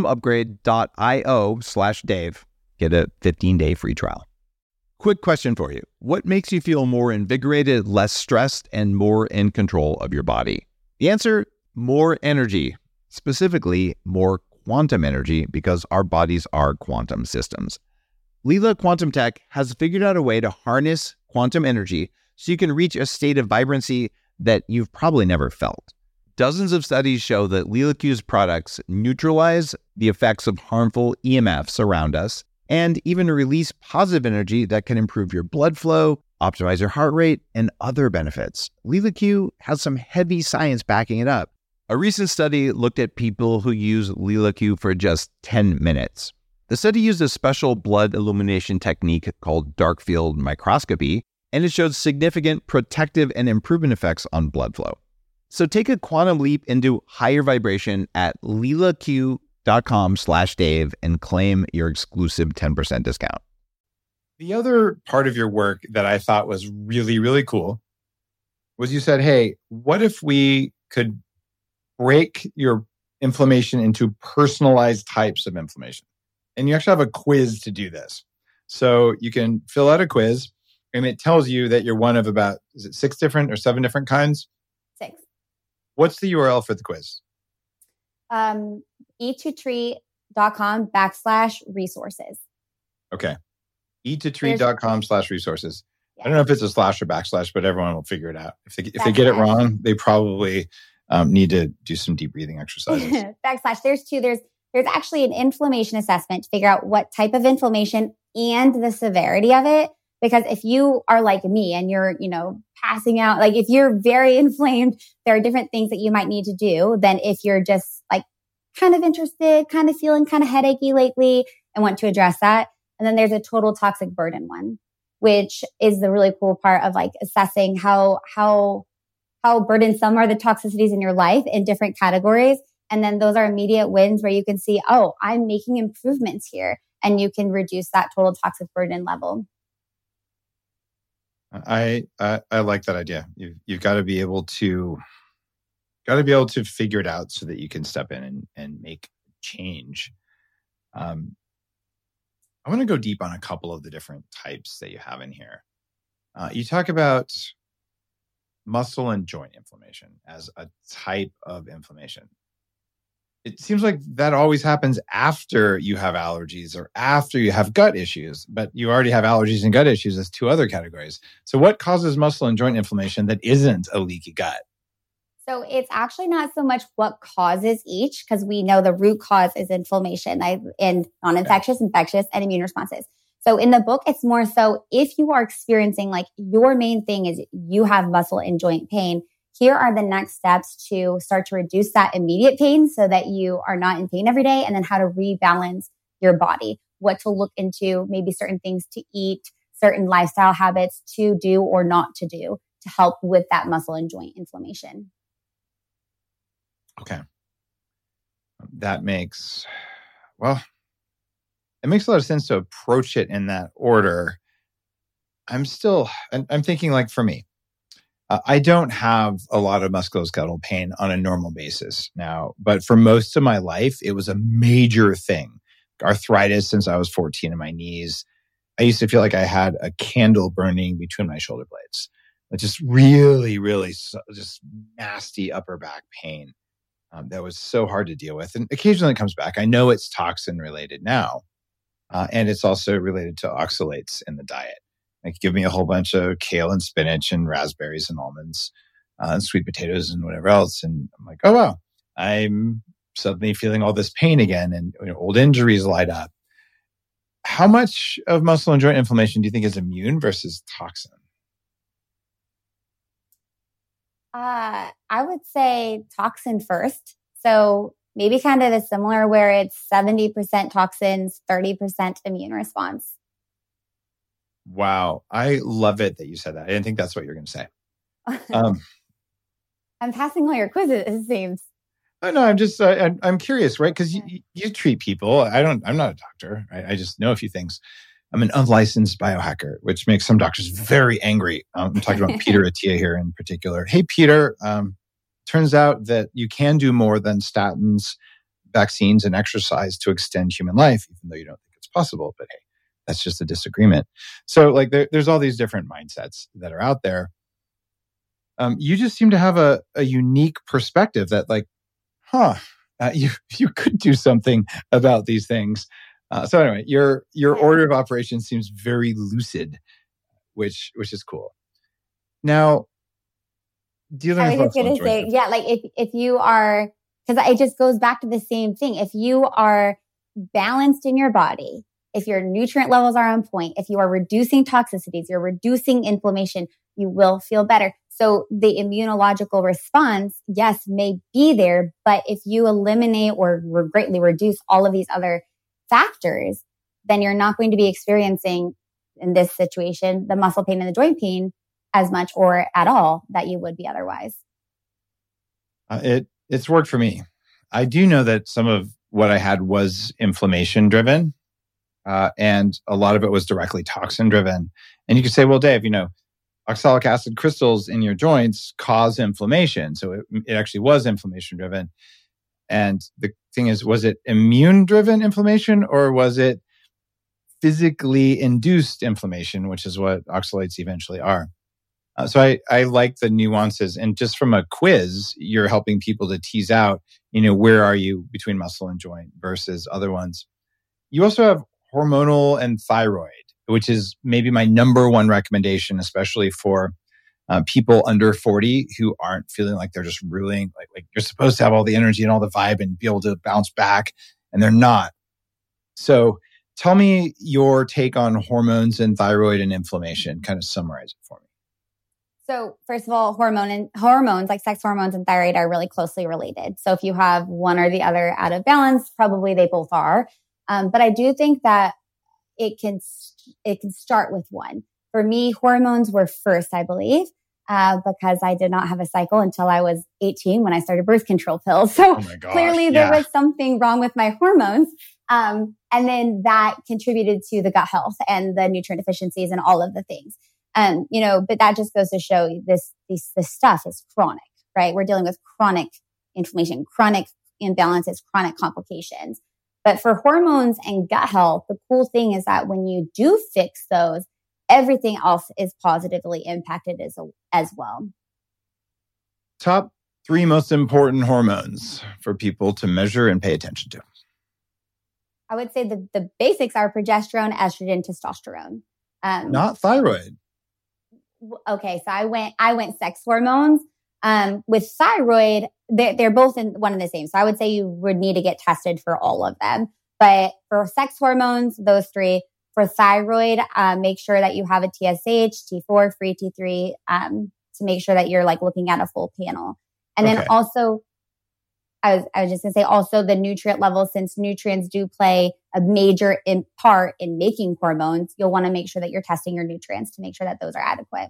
S3: quantumupgrade.io slash Dave. Get a fifteen-day free trial. Quick question for you. What makes you feel more invigorated, less stressed, and more in control of your body? The answer, more energy. Specifically, more quantum energy, because our bodies are quantum systems. Lila Quantum Tech has figured out a way to harness quantum energy so you can reach a state of vibrancy that you've probably never felt. Dozens of studies show that LilaQ's products neutralize the effects of harmful E M Fs around us and even release positive energy that can improve your blood flow, optimize your heart rate, and other benefits. LilaQ has some heavy science backing it up. A recent study looked at people who use LilaQ for just ten minutes. The study used a special blood illumination technique called dark field microscopy, and it showed significant protective and improvement effects on blood flow. So take a quantum leap into higher vibration at lilaq.com slash Dave and claim your exclusive ten percent discount.
S1: The other part of your work that I thought was really, really cool was you said, hey, what if we could break your inflammation into personalized types of inflammation? And you actually have a quiz to do this. So you can fill out a quiz and it tells you that you're one of about, is it six different or seven different kinds?
S2: Six.
S1: What's the U R L for the quiz?
S2: Um, eat to treat dot com backslash resources.
S1: Okay. eat to treat dot com slash resources.
S2: Yeah.
S1: I don't know if it's a slash or backslash, but everyone will figure it out. If they, if they get it wrong, they probably um, need to do some deep breathing exercises.
S2: Backslash. There's two. There's there's actually an inflammation assessment to figure out what type of inflammation and the severity of it. Because if you are like me and you're, you know, passing out, like if you're very inflamed, there are different things that you might need to do than if you're just like kind of interested, kind of feeling kind of headachy lately and want to address that. And then there's a total toxic burden one, which is the really cool part of like assessing how, how, how burdensome are the toxicities in your life in different categories. And then those are immediate wins where you can see, oh, I'm making improvements here. And you can reduce that total toxic burden level.
S1: I, I I like that idea. You've you've got to be able to got to be able to figure it out so that you can step in and, and make change. Um, I want to go deep on a couple of the different types that you have in here. Uh, you talk about muscle and joint inflammation as a type of inflammation. It seems like that always happens after you have allergies or after you have gut issues, but you already have allergies and gut issues as two other categories. So what causes muscle and joint inflammation that isn't a leaky gut?
S2: So it's actually not so much what causes each, because we know the root cause is inflammation and non-infectious, yeah. infectious, and immune responses. So in the book, it's more so if you are experiencing like your main thing is you have muscle and joint pain, here are the next steps to start to reduce that immediate pain so that you are not in pain every day, and then how to rebalance your body, what to look into, maybe certain things to eat, certain lifestyle habits to do or not to do to help with that muscle and joint inflammation.
S1: Okay. That makes, well, it makes a lot of sense to approach it in that order. I'm still, I'm, I'm thinking like for me, Uh, I don't have a lot of musculoskeletal pain on a normal basis now, but for most of my life, it was a major thing. Arthritis since I was fourteen in my knees. I used to feel like I had a candle burning between my shoulder blades. Like just really, really just nasty upper back pain um, that was so hard to deal with. And occasionally it comes back. I know it's toxin related now, uh, and it's also related to oxalates in the diet. Like give me a whole bunch of kale and spinach and raspberries and almonds uh, and sweet potatoes and whatever else. And I'm like, oh, wow, I'm suddenly feeling all this pain again and you know, old injuries light up. How much of muscle and joint inflammation do you think is immune versus toxin?
S2: Uh, I would say toxin first. So maybe kind of a similar where it's seventy percent toxins, thirty percent immune response.
S1: Wow. I love it that you said that. I didn't think that's what you were going to say. Um,
S2: I'm passing all your quizzes, it seems.
S1: Oh, no, I'm just, uh, I'm, I'm curious, right? Because you, you treat people. I don't, I'm not a doctor. Right? I just know a few things. I'm an unlicensed biohacker, which makes some doctors very angry. Um, I'm talking about Peter Attia here in particular. Hey, Peter, um, turns out that you can do more than statins, vaccines, and exercise to extend human life, even though you don't think it's possible. But hey, that's just a disagreement. So like there, there's all these different mindsets that are out there. Um, you just seem to have a, a unique perspective that like, huh, uh, you you could do something about these things. Uh, so anyway, your your order of operations seems very lucid, which which is cool. Now, dealing
S2: I was just going to say, yeah, like if if you are, because it just goes back to the same thing. If you are balanced in your body, if your nutrient levels are on point, if you are reducing toxicities, you're reducing inflammation, you will feel better. So the immunological response, yes, may be there, but if you eliminate or greatly reduce all of these other factors, then you're not going to be experiencing, in this situation, the muscle pain and the joint pain as much or at all that you would be otherwise.
S1: Uh, it it's worked for me. I do know that some of what I had was inflammation driven. Uh, and a lot of it was directly toxin driven. And you could say, well, Dave, you know, oxalic acid crystals in your joints cause inflammation. So it, it actually was inflammation driven. And the thing is, was it immune driven inflammation or was it physically induced inflammation, which is what oxalates eventually are? Uh, so I, I like the nuances. And just from a quiz, you're helping people to tease out, you know, where are you between muscle and joint versus other ones. You also have hormonal and thyroid, which is maybe my number one recommendation, especially for uh, people under forty who aren't feeling like they're just ruling, like, like you're supposed to have all the energy and all the vibe and be able to bounce back, and they're not. So Tell me your take on hormones and thyroid and inflammation. Kind of summarize it for me.
S2: So first of all, hormone and hormones like sex hormones and thyroid are really closely related. So if you have one or the other out of balance, probably they both are. Um, but I do think that it can it can start with one. For me, hormones were first, I believe, uh, because I did not have a cycle until I was eighteen when I started birth control pills. So
S1: oh gosh,
S2: clearly
S1: yeah.
S2: there was something wrong with my hormones. Um, and then that contributed to the gut health and the nutrient deficiencies and all of the things. Um, you know, but that just goes to show this, this, this stuff is chronic, right? We're dealing with chronic inflammation, chronic imbalances, chronic complications. But for hormones and gut health, the cool thing is that when you do fix those, everything else is positively impacted as, as well.
S1: Top three most important hormones for people to measure and pay attention to.
S2: I would say the, the basics are progesterone, estrogen, testosterone. Um,
S1: Not thyroid.
S2: Okay, so I went I went sex hormones. Um, with thyroid, they're, they're both in one and the same. So I would say you would need to get tested for all of them. But for sex hormones, those three. For thyroid, um, make sure that you have a T S H, T four, free T three, um, to make sure that you're like looking at a full panel. And then
S1: okay.
S2: also, I was I was just gonna say also the nutrient levels, since nutrients do play a major in part in making hormones, you'll want to make sure that you're testing your nutrients to make sure that those are adequate.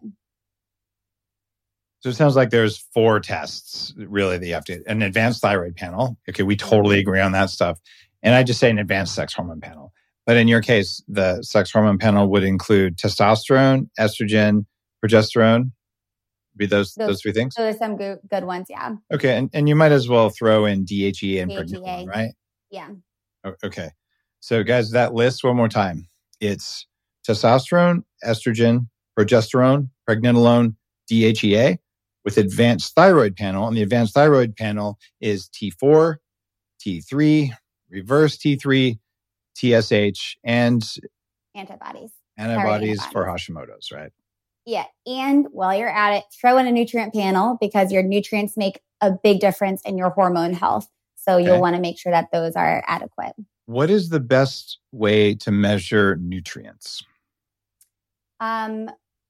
S1: So it sounds like there's four tests really that you have to, an advanced thyroid panel. Okay, we totally agree on that stuff. And I just say an advanced sex hormone panel. But in your case, the sex hormone panel would include testosterone, estrogen, progesterone. Be those those, those three things?
S2: Those are some good, good ones, yeah.
S1: Okay, and, and you might as well throw in D H E A and
S2: D H E A.
S1: pregnenolone, right?
S2: Yeah.
S1: Okay. So guys, that list one more time. It's testosterone, estrogen, progesterone, pregnenolone, D H E A with advanced thyroid panel. And the advanced thyroid panel is T four, T three, reverse T three, T S H, and
S2: antibodies.
S1: Antibodies,
S2: antibodies.
S1: for Hashimoto's, right?
S2: Yeah. And while you're at it, throw in a nutrient panel because your nutrients make a big difference in your hormone health. So you'll okay. want to make sure that those are adequate.
S1: What is the best way to measure nutrients?
S2: Um,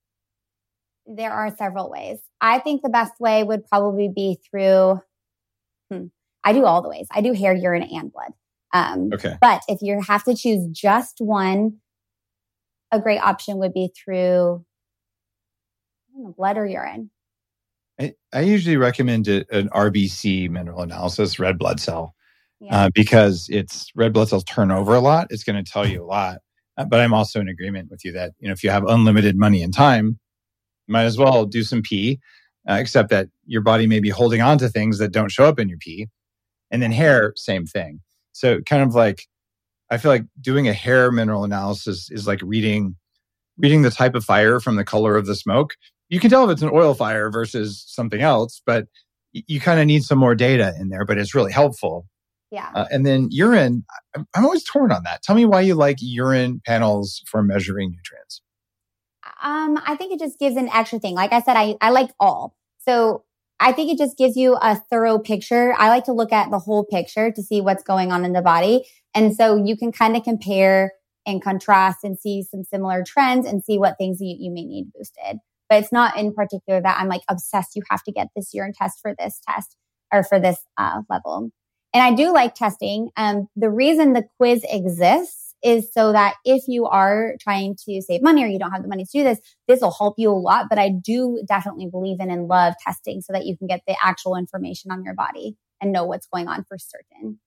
S2: there are several ways. I think the best way would probably be through, hmm, I do all the ways. I do hair, urine, and blood. Um,
S1: okay.
S2: But if you have to choose just one, a great option would be through I don't know, blood or urine.
S1: I, I usually recommend a, an R B C mineral analysis, red blood cell,
S2: yeah.
S1: uh, because it's red blood cells turn over a lot. It's going to tell you a lot. Uh, but I'm also in agreement with you that, you know, if you have unlimited money and time, you might as well do some pee, uh, except that your body may be holding on to things that don't show up in your pee. And then hair, same thing. So kind of like, I feel like doing a hair mineral analysis is like reading, reading the type of fire from the color of the smoke. You can tell if it's an oil fire versus something else, but you kind of need some more data in there, but it's really helpful.
S2: Yeah.
S1: Uh, and then urine, I'm, I'm always torn on that. Tell me why you like urine panels for measuring nutrients.
S2: Um, I think it just gives an extra thing. Like I said, I, I like all. So I think it just gives you a thorough picture. I like to look at the whole picture to see what's going on in the body. And so you can kind of compare and contrast and see some similar trends and see what things you, you may need boosted. But it's not in particular that I'm like obsessed. You have to get this urine test for this test or for this uh, level. And I do like testing. Um, the reason the quiz exists is so that if you are trying to save money or you don't have the money to do this, this will help you a lot. But I do definitely believe in and love testing so that you can get the actual information on your body and know what's going on for certain.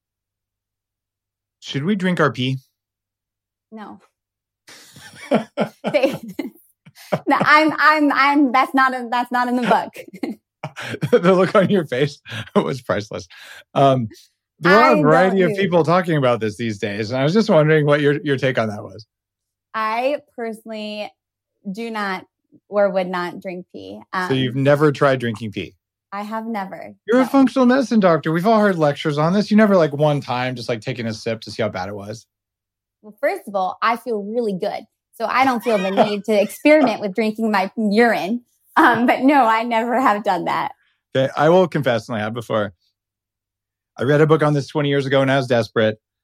S1: Should we drink our pee?
S2: No. No, I'm, I'm, I'm, that's not, a, that's not in the book.
S1: The look on your face was priceless. Um, there are a variety of people talking about this these days. And I was just wondering what your, your take on that was.
S2: I personally do not or would not drink pee. Um,
S1: so you've never tried drinking pee?
S2: I have never.
S1: You're
S2: no.
S1: a functional medicine doctor. We've all heard lectures on this. You never like one time just like taking a sip to see how bad it was.
S2: Well, first of all, I feel really good. So I don't feel the need to experiment with drinking my urine. Um, but no, I never have done that.
S1: Okay, I will confess, and I have before. I read a book on this twenty years ago and I was desperate.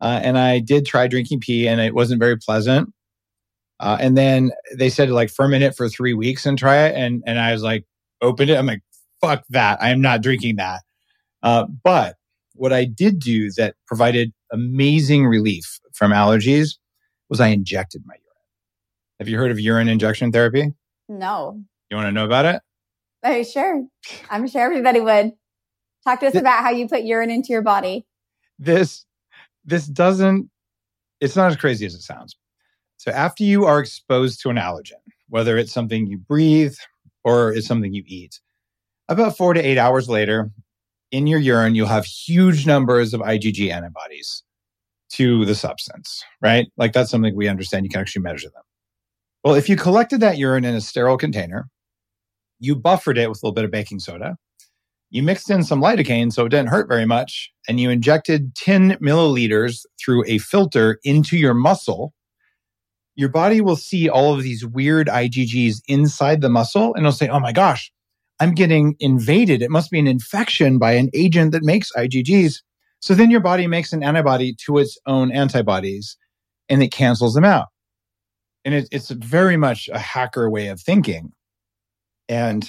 S1: Uh, and I did try drinking pee and it wasn't very pleasant. Uh, and then they said like ferment it for three weeks and try it. And, and I was like, opened it. I'm like, fuck that. I am not drinking that. Uh, but what I did do that provided amazing relief from allergies was I injected my urine. Have you heard of urine injection therapy?
S2: No.
S1: You want to know about it?
S2: Oh, sure. I'm sure everybody would. Talk to us about how you put urine into your body.
S1: This, this doesn't, it's not as crazy as it sounds. So after you are exposed to an allergen, whether it's something you breathe or it's something you eat, about four to eight hours later, in your urine, you'll have huge numbers of IgG antibodies to the substance, right? Like that's something we understand. You can actually measure them. Well, if you collected that urine in a sterile container, you buffered it with a little bit of baking soda, you mixed in some lidocaine so it didn't hurt very much, and you injected ten milliliters through a filter into your muscle, your body will see all of these weird IgGs inside the muscle and it'll say, oh my gosh, I'm getting invaded. It must be an infection by an agent that makes IgGs. So then your body makes an antibody to its own antibodies and it cancels them out. And it, it's very much a hacker way of thinking. And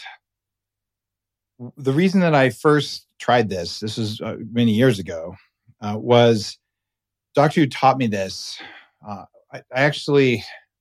S1: the reason that I first tried this, this was uh, many years ago, uh, was doctor who taught me this. Uh, I, I actually,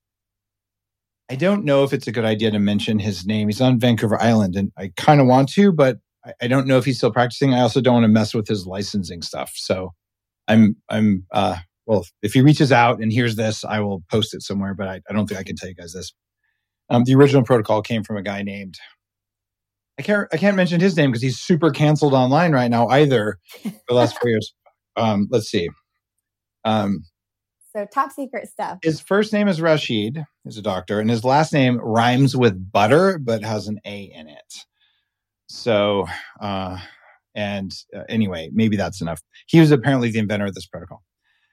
S1: I don't know if it's a good idea to mention his name. He's on Vancouver Island and I kind of want to, but I, I don't know if he's still practicing. I also don't want to mess with his licensing stuff. So I'm, I'm, uh, well, if he reaches out and hears this, I will post it somewhere, but I, I don't think I can tell you guys this. Um, the original protocol came from a guy named, I can't, I can't mention his name because he's super canceled online right now either for the last four years. Um, let's see. Um,
S2: so top secret stuff.
S1: His first name is Rashid. He's a doctor, and his last name rhymes with butter, but has an A in it. So, uh, and uh, anyway, maybe that's enough. He was apparently the inventor of this protocol.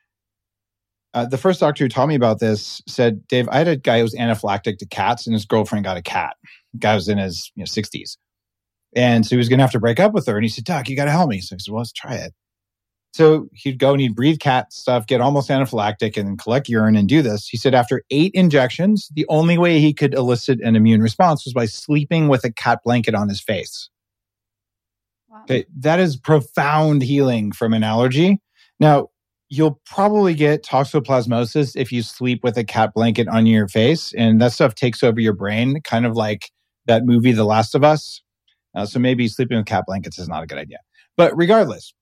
S1: Uh, the first doctor who taught me about this said, Dave, I had a guy who was anaphylactic to cats, and his girlfriend got a cat. The guy was in his you know, sixties. And so he was going to have to break up with her. And he said, Doc, you got to help me. So I said, well, let's try it. So he'd go and he'd breathe cat stuff, get almost anaphylactic, and then collect urine and do this. He said after eight injections, the only way he could elicit an immune response was by sleeping with a cat blanket on his face. Wow. Okay, that is profound healing from an allergy. Now, you'll probably get toxoplasmosis if you sleep with a cat blanket on your face, and that stuff takes over your brain, kind of like that movie, The Last of Us. Uh, so maybe sleeping with cat blankets is not a good idea. But regardless,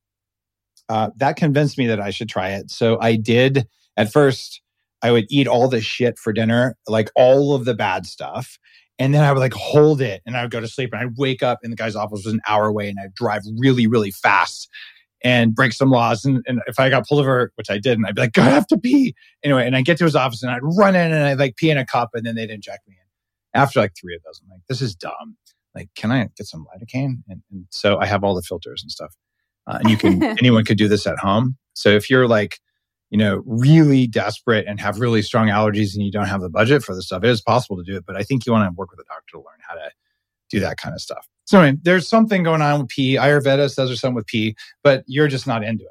S1: uh, that convinced me that I should try it. So I did. At first, I would eat all the shit for dinner, like all of the bad stuff. And then I would like hold it and I would go to sleep and I'd wake up and the guy's office was an hour away and I'd drive really, really fast and break some laws. And, and if I got pulled over, which I didn't, I'd be like, I have to pee. Anyway, and I get to his office and I'd run in and I'd like pee in a cup and then they'd inject me in. After like three of those, I'm like, this is dumb. Like, can I get some lidocaine? And, and so I have all the filters and stuff. Uh, and you can, anyone could do this at home. So if you're like, you know, really desperate and have really strong allergies and you don't have the budget for this stuff, it is possible to do it. But I think you want to work with a doctor to learn how to do that kind of stuff. So anyway, there's something going on with pee. Ayurveda says there's something with pee, but you're just not into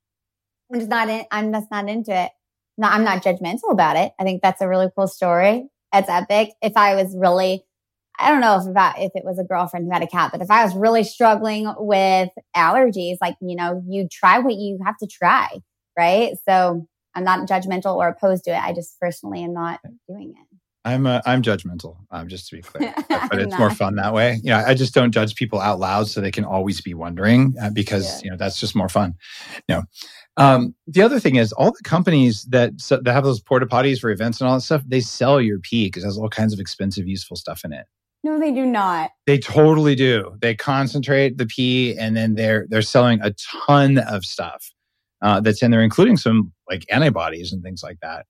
S1: it.
S2: I'm just not in, I'm just not into it. No, I'm not judgmental about it. I think that's a really cool story. It's epic. If I was really, I don't know if about if it was a girlfriend who had a cat, but if I was really struggling with allergies, like, you know, you try what you have to try, right? So I'm not judgmental or opposed to it. I just personally am not doing it.
S1: I'm uh, I'm judgmental, um, just to be clear, but it's more fun that way. You know, I just don't judge people out loud, so they can always be wondering uh, because yeah. you know that's just more fun. You know, um, the other thing is all the companies that so, that have those porta potties for events and all that stuff, they sell your pee because it has all kinds of expensive, useful stuff in it.
S2: No, they do not.
S1: They totally do. They concentrate the pee, and then they're they're selling a ton of stuff uh, that's in there, including some like antibodies and things like that.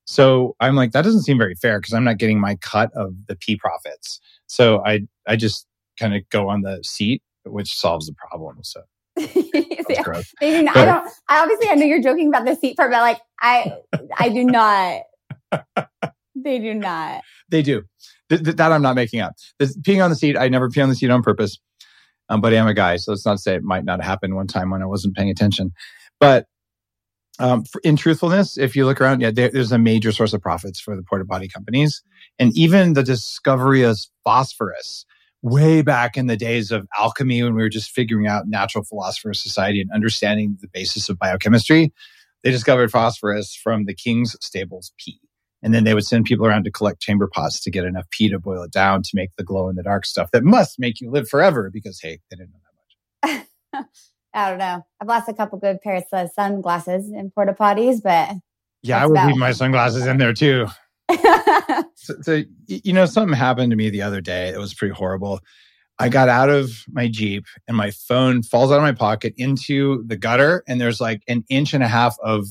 S1: So I'm like, that doesn't seem very fair because I'm not getting my cut of the pee profits. So I I just kind of go on the seat, which solves the problem. So
S2: yeah, they do not, I don't. I obviously I know you're joking about the seat part, but like I I do not. They do not.
S1: They do. Th- th- that I'm not making up. This, peeing on the seat, I never pee on the seat on purpose. Um, but I am a guy, so let's not say it might not happen one time when I wasn't paying attention. But Um, for, in truthfulness, if you look around, yeah, there, there's a major source of profits for the porta potty companies. And even the discovery of phosphorus way back in the days of alchemy, when we were just figuring out natural philosopher society and understanding the basis of biochemistry, they discovered phosphorus from the king's stable's pee. And then they would send people around to collect chamber pots to get enough pee to boil it down to make the glow in the dark stuff that must make you live forever because, hey, they didn't know that
S2: much. I don't know. I've lost a couple good pairs of sunglasses in porta potties, but
S1: yeah, I would leave my sunglasses in there too. so, so, you know, something happened to me the other day. It was pretty horrible. I got out of my Jeep and my phone falls out of my pocket into the gutter, and there's like an inch and a half of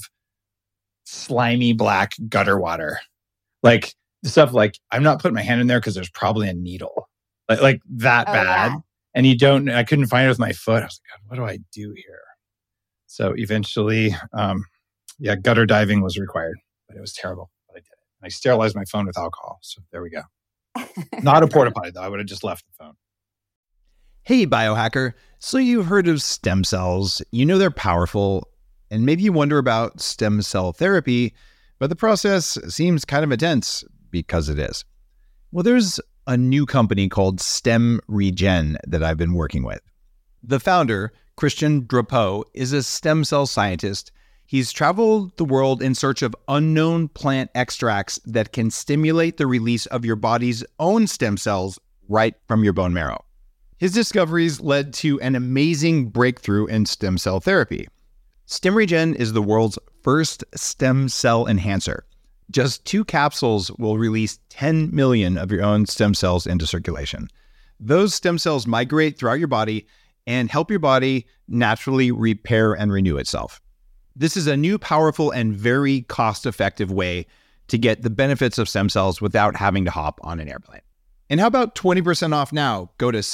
S1: slimy black gutter water. Like the stuff like I'm not putting my hand in there because there's probably a needle. Like, like that oh, bad. Yeah. And you don't, I couldn't find it with my foot. I was like, God, what do I do here? So eventually, um, yeah, gutter diving was required, but it was terrible. But I did it. And I sterilized my phone with alcohol. So there we go. Not a porta potty though. I would have just left the phone.
S3: Hey, biohacker. So you've heard of stem cells. You know they're powerful. And maybe you wonder about stem cell therapy, but the process seems kind of intense because it is. Well, there's a new company called StemRegen that I've been working with. The founder, Christian Drapeau, is a stem cell scientist. He's traveled the world in search of unknown plant extracts that can stimulate the release of your body's own stem cells right from your bone marrow. His discoveries led to an amazing breakthrough in stem cell therapy. StemRegen is the world's first stem cell enhancer. Just two capsules will release ten million of your own stem cells into circulation. Those stem cells migrate throughout your body and help your body naturally repair and renew itself. This is a new, powerful, and very cost-effective way to get the benefits of stem cells without having to hop on an airplane. And how about twenty percent off now? Go to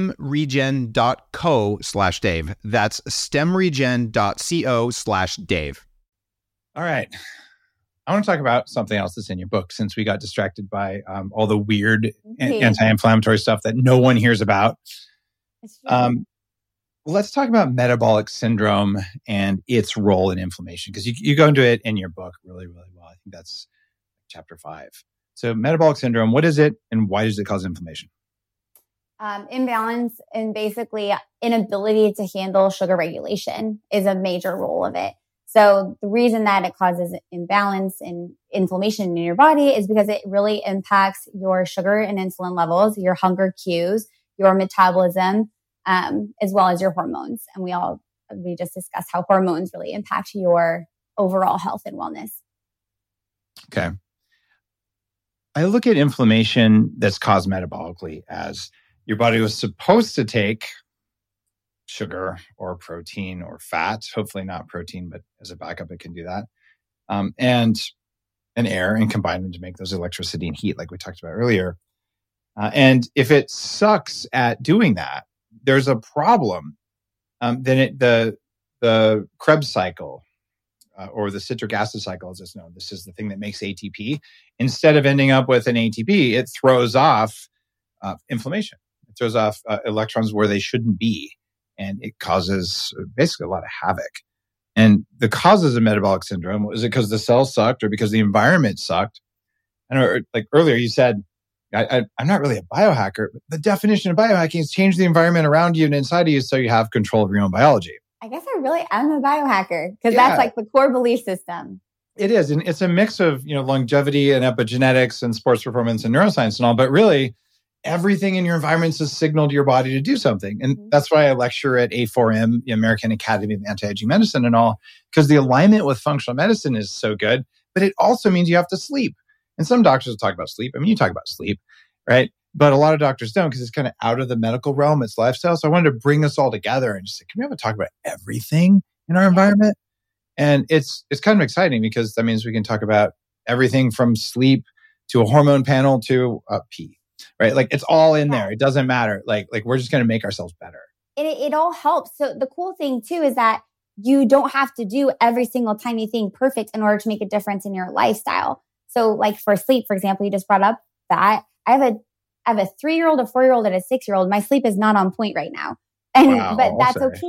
S3: stemregen.co slash Dave. That's stemregen.co slash Dave.
S1: All right. I want to talk about something else that's in your book since we got distracted by um, all the weird okay. anti-inflammatory stuff that no one hears about. Um, let's talk about metabolic syndrome and its role in inflammation, because you, you go into it in your book really, really well. I think that's chapter five. So metabolic syndrome, what is it and why does it cause inflammation?
S2: Um, imbalance and basically inability to handle sugar regulation is a major role of it. So the reason that it causes imbalance and inflammation in your body is because it really impacts your sugar and insulin levels, your hunger cues, your metabolism, um, as well as your hormones. And we all, we just discussed how hormones really impact your overall health and wellness.
S1: Okay. I look at inflammation that's caused metabolically as your body was supposed to take sugar or protein or fat, hopefully not protein, but as a backup, it can do that. Um, and and air and combine them to make those electricity and heat like we talked about earlier. Uh, and if it sucks at doing that, there's a problem. Um, then it, the, the Krebs cycle uh, or the citric acid cycle, as it's known, this is the thing that makes A T P. Instead of ending up with an A T P, it throws off uh, inflammation. It throws off uh, electrons where they shouldn't be. And it causes basically a lot of havoc. And the causes of metabolic syndrome, is it because the cells sucked or because the environment sucked? I know, like earlier you said, I, I, I'm not really a biohacker, but the definition of biohacking is change the environment around you and inside of you so you have control of your own biology.
S2: I guess I really am a biohacker because yeah. that's like the core belief system.
S1: It is. And it's a mix of, you know, longevity and epigenetics and sports performance and neuroscience and all, but really everything in your environment is a signal to your body to do something. And mm-hmm. that's why I lecture at A four M, the American Academy of Anti-Aging Medicine and all, because the alignment with functional medicine is so good, but it also means you have to sleep. And some doctors will talk about sleep. I mean, you talk about sleep, right? But a lot of doctors don't because it's kind of out of the medical realm, it's lifestyle. So I wanted to bring us all together and just say, can we have a talk about everything in our environment? And it's it's kind of exciting because that means we can talk about everything from sleep to a hormone panel to uh, pee. Right? Like it's all in there. It doesn't matter. Like, like we're just going to make ourselves better.
S2: It, it all helps. So the cool thing too is that you don't have to do every single tiny thing perfect in order to make a difference in your lifestyle. So like for sleep, for example, you just brought up that I have a, I have a three-year-old, a four-year-old, and a six-year-old. My sleep is not on point right now. And,
S1: wow,
S2: but that's okay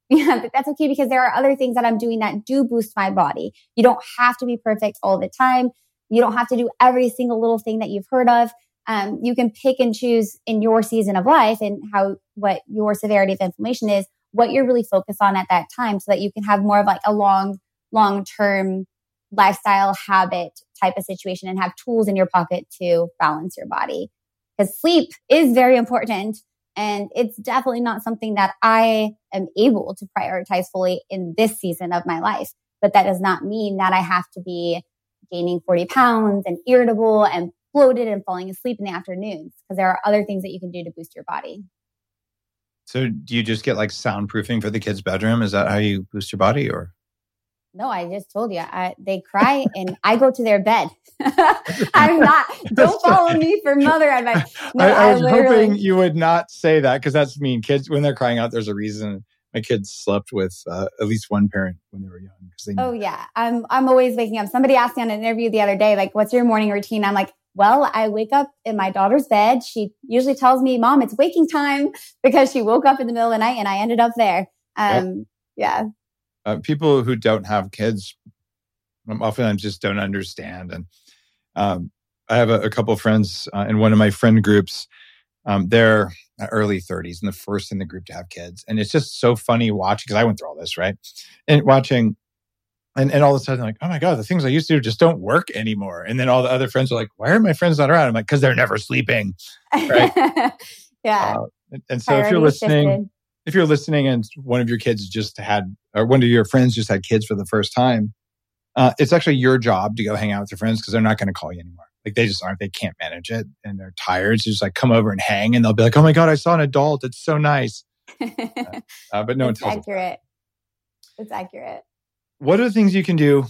S2: Yeah, but that's okay because there are other things that I'm doing that do boost my body. You don't have to be perfect all the time. You don't have to do every single little thing that you've heard of. Um, you can pick and choose in your season of life and how, what your severity of inflammation is, what you're really focused on at that time so that you can have more of like a long, long-term lifestyle habit type of situation and have tools in your pocket to balance your body. Because sleep is very important. And it's definitely not something that I am able to prioritize fully in this season of my life. But that does not mean that I have to be gaining forty pounds and irritable and bloated and falling asleep in the afternoons, because there are other things that you can do to boost your body.
S1: So do you just get like soundproofing for the kids' bedroom? Is that how you boost your body, or?
S2: No, I just told you. I, they cry and I go to their bed. I'm not, don't follow me for mother advice. No,
S1: I, I was
S2: I
S1: hoping you would not say that, because that's mean. Kids, when they're crying out, there's a reason. My kids slept with uh, at least one parent when they were young. They
S2: oh, yeah. I'm, I'm always waking up. Somebody asked me on an interview the other day, like, what's your morning routine? I'm like, well, I wake up in my daughter's bed. She usually tells me, Mom, it's waking time, because she woke up in the middle of the night and I ended up there. Um, yep. Yeah.
S1: Uh, people who don't have kids oftentimes just don't understand. And um, I have a, a couple of friends uh, in one of my friend groups. Um, they're early thirties and the first in the group to have kids. And it's just so funny watching, because I went through all this, right? And watching, and, and all of a sudden, like, oh my God, the things I used to do just don't work anymore. And then all the other friends are like, why are my friends not around? I'm like, because they're never sleeping. Right?
S2: Yeah.
S1: Uh, and, and so if you're listening, shifted. if you're listening and one of your kids just had, or one of your friends just had kids for the first time, uh, it's actually your job to go hang out with your friends, because they're not going to call you anymore. Like, they just aren't, they can't manage it and they're tired. So just like come over and hang, and they'll be like, oh my God, I saw an adult. It's so nice. uh, uh, but no
S2: it's
S1: one tells
S2: accurate. It's accurate.
S1: What are the things you can do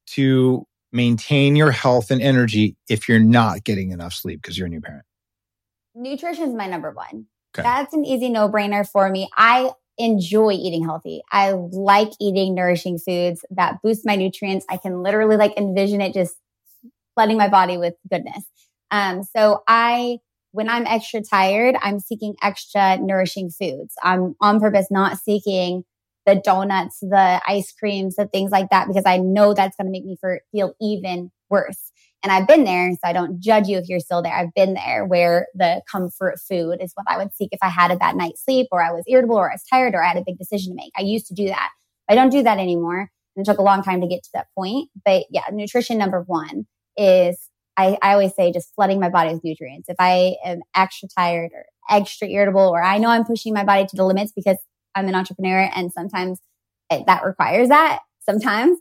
S1: to maintain your health and energy if you're not getting enough sleep because you're a new parent?
S2: Nutrition is my number one.
S1: Okay.
S2: That's an easy no-brainer for me. I enjoy eating healthy. I like eating nourishing foods that boost my nutrients. I can literally like envision it just flooding my body with goodness. Um, so I, when I'm extra tired, I'm seeking extra nourishing foods. I'm on purpose not seeking the donuts, the ice creams, the things like that, because I know that's going to make me for, feel even worse. And I've been there, so I don't judge you if you're still there. I've been there where the comfort food is what I would seek if I had a bad night's sleep, or I was irritable, or I was tired, or I had a big decision to make. I used to do that. I don't do that anymore. And it took a long time to get to that point. But yeah, nutrition number one is, I, I always say, just flooding my body with nutrients. If I am extra tired or extra irritable, or I know I'm pushing my body to the limits because I'm an entrepreneur and sometimes it, that requires that sometimes,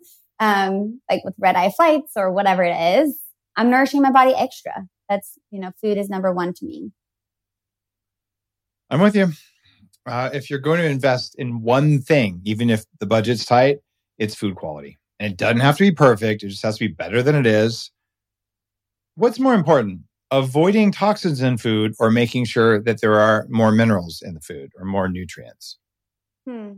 S2: um, like with red eye flights or whatever it is, I'm nourishing my body extra. That's, you know, food is number one to me.
S1: I'm with you. Uh, if you're going to invest in one thing, even if the budget's tight, it's food quality. And it doesn't have to be perfect. It just has to be better than it is. What's more important, avoiding toxins in food or making sure that there are more minerals in the food or more nutrients?
S2: Hmm.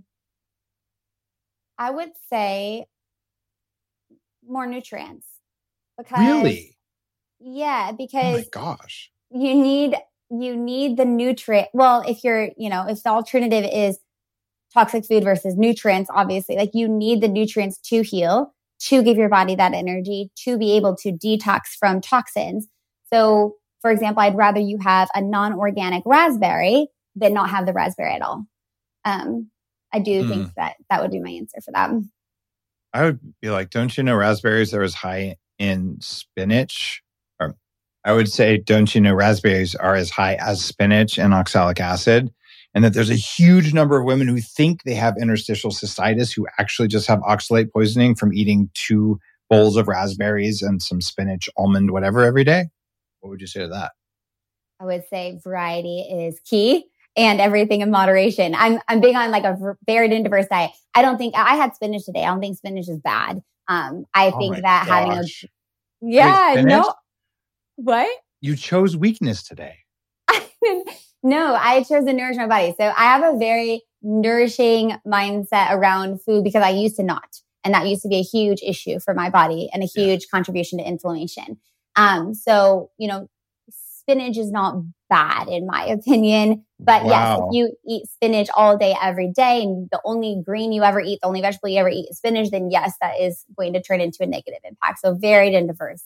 S2: I would say more nutrients. Because,
S1: really?
S2: Yeah, because
S1: oh my gosh.
S2: you need you need the nutrient. Well, if you're, you know, if the alternative is toxic food versus nutrients, obviously, like you need the nutrients to heal, to give your body that energy, to be able to detox from toxins. So, for example, I'd rather you have a non-organic raspberry than not have the raspberry at all. Um, I do mm. think that that would be my answer for that.
S1: I would be like, don't you know raspberries are as high in spinach? Or I would say, don't you know raspberries are as high as spinach and oxalic acid? And that there's a huge number of women who think they have interstitial cystitis who actually just have oxalate poisoning from eating two bowls of raspberries and some spinach, almond, whatever every day. What would you say to that?
S2: I would say variety is key and everything in moderation. I'm I'm big on like a varied and diverse diet. I don't think, I had spinach today. I don't think spinach is bad. Um, I
S1: oh
S2: think that
S1: gosh.
S2: having a, yeah,
S1: Wait,
S2: no, what?
S1: You chose weakness today.
S2: No, I chose to nourish my body. So I have a very nourishing mindset around food because I used to not. And that used to be a huge issue for my body and a huge yeah. contribution to inflammation. Um, so, you know, spinach is not bad in my opinion. But
S1: Wow.
S2: yes, if you eat spinach all day, every day, and the only green you ever eat, the only vegetable you ever eat is spinach, then yes, that is going to turn into a negative impact. So varied and diverse.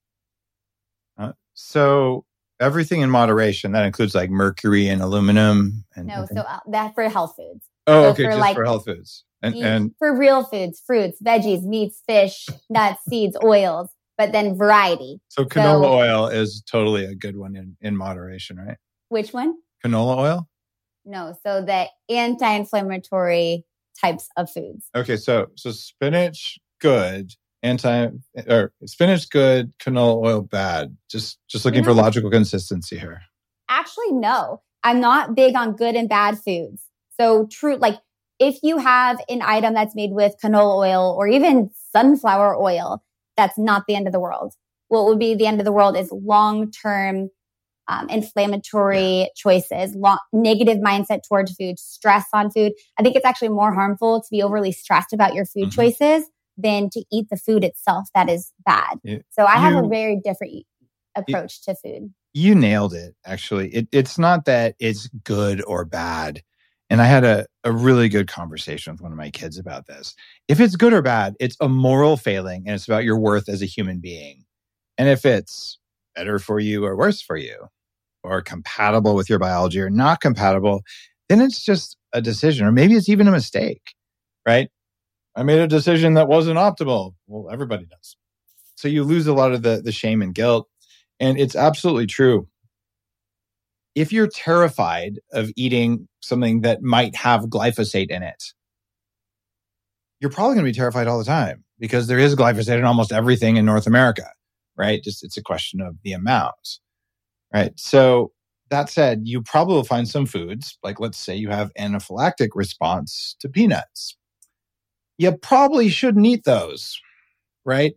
S1: Uh, so everything in moderation, that includes like mercury and aluminum. And
S2: No, so uh, that for health foods.
S1: Oh,
S2: so
S1: okay,
S2: for
S1: just
S2: like,
S1: for health foods. And,
S2: eat,
S1: and
S2: for real foods, fruits, veggies, meats, fish, nuts, seeds, oils, but then variety.
S1: So canola
S2: So-
S1: oil is totally a good one in, in moderation, right?
S2: Which one?
S1: Canola oil?
S2: No, so the anti-inflammatory types of foods.
S1: Okay, so so spinach, good. Anti or spinach, good. Canola oil, bad. Just just looking
S2: You
S1: for
S2: know-
S1: logical consistency here.
S2: Actually, no. I'm not big on good and bad foods. So true, like if you have an item that's made with canola oil or even sunflower oil, that's not the end of the world. What would be the end of the world is long-term um, inflammatory yeah. choices, long, negative mindset towards food, stress on food. I think it's actually more harmful to be overly stressed about your food mm-hmm. choices than to eat the food itself that is bad. It, so I you, have a very different approach it, to food.
S1: You nailed it, actually. It, it's not that it's good or bad. And I had a, a really good conversation with one of my kids about this. If it's good or bad, it's a moral failing and it's about your worth as a human being. And if it's better for you or worse for you, or compatible with your biology or not compatible, then it's just a decision, or maybe it's even a mistake, right? I made a decision that wasn't optimal. Well, everybody does. So you lose a lot of the, the shame and guilt. And it's absolutely true. If you're terrified of eating something that might have glyphosate in it, you're probably going to be terrified all the time because there is glyphosate in almost everything in North America, right? Just it's a question of the amount, right? So that said, you probably will find some foods, like let's say you have anaphylactic response to peanuts. You probably shouldn't eat those, right?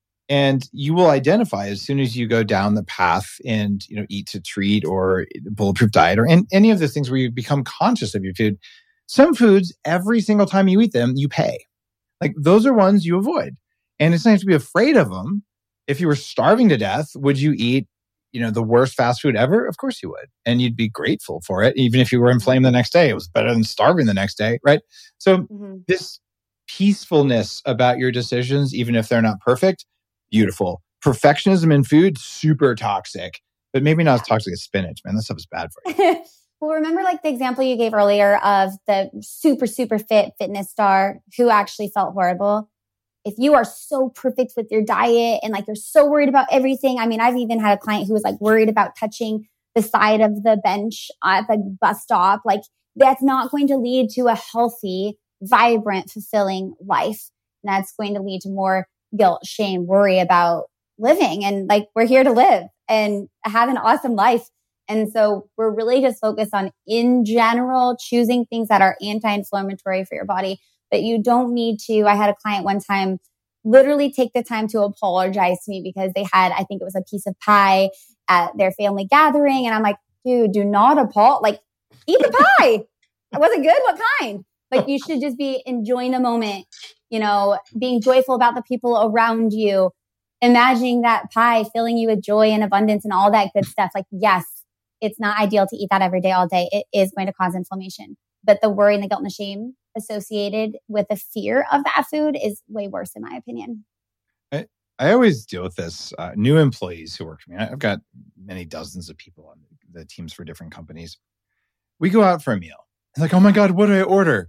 S1: And you will identify as soon as you go down the path and, you know, eat to treat or bulletproof diet or in, any of the things where you become conscious of your food. Some foods, every single time you eat them, you pay. Like those are ones you avoid. And it's nice to be afraid of them. If you were starving to death, would you eat, you know, the worst fast food ever? Of course you would. And you'd be grateful for it. Even if you were inflamed the next day, it was better than starving the next day, right? So mm-hmm. this peacefulness about your decisions, even if they're not perfect, beautiful. Perfectionism in food, super toxic, but maybe not as toxic as spinach, man. That stuff is bad for you.
S2: Well, remember like the example you gave earlier of the super, super fit fitness star who actually felt horrible? If you are so perfect with your diet and like you're so worried about everything. I mean, I've even had a client who was like worried about touching the side of the bench at the bus stop. Like that's not going to lead to a healthy, vibrant, fulfilling life. And that's going to lead to more guilt, shame, worry about living. And like, we're here to live and have an awesome life. And so we're really just focused on, in general, choosing things that are anti-inflammatory for your body. But you don't need to. I had a client one time literally take the time to apologize to me because they had, I think it was a piece of pie at their family gathering. And I'm like, dude, do not apologize. Like, eat the pie. Was it good? What kind? Like, you should just be enjoying the moment, you know, being joyful about the people around you, imagining that pie filling you with joy and abundance and all that good stuff. Like, yes, it's not ideal to eat that every day, all day. It is going to cause inflammation. But the worry and the guilt and the shame associated with the fear of that food is way worse, in my opinion.
S1: I, I always deal with this. Uh, new employees who work for me. I've got many dozens of people on the teams for different companies. We go out for a meal. It's like, oh my God, what do I order?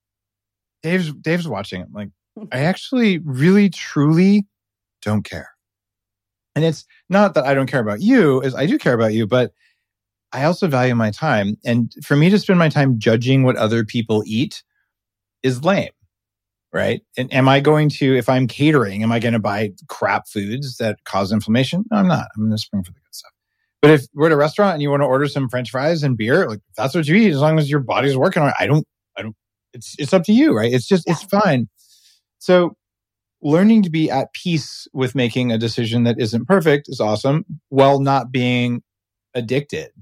S1: Dave's Dave's watching. I'm like, I actually really, truly don't care. And it's not that I don't care about you, is I do care about you, but I also value my time. And for me to spend my time judging what other people eat is lame, right? And am I going to, if I'm catering, am I going to buy crap foods that cause inflammation? No, I'm not. I'm going to spring for the good stuff. But if we're at a restaurant and you want to order some French fries and beer, like if that's what you eat, as long as your body's working on it, I don't, I don't, it's, it's up to you, right? It's just, yeah. It's fine. So learning to be at peace with making a decision that isn't perfect is awesome, while not being addicted.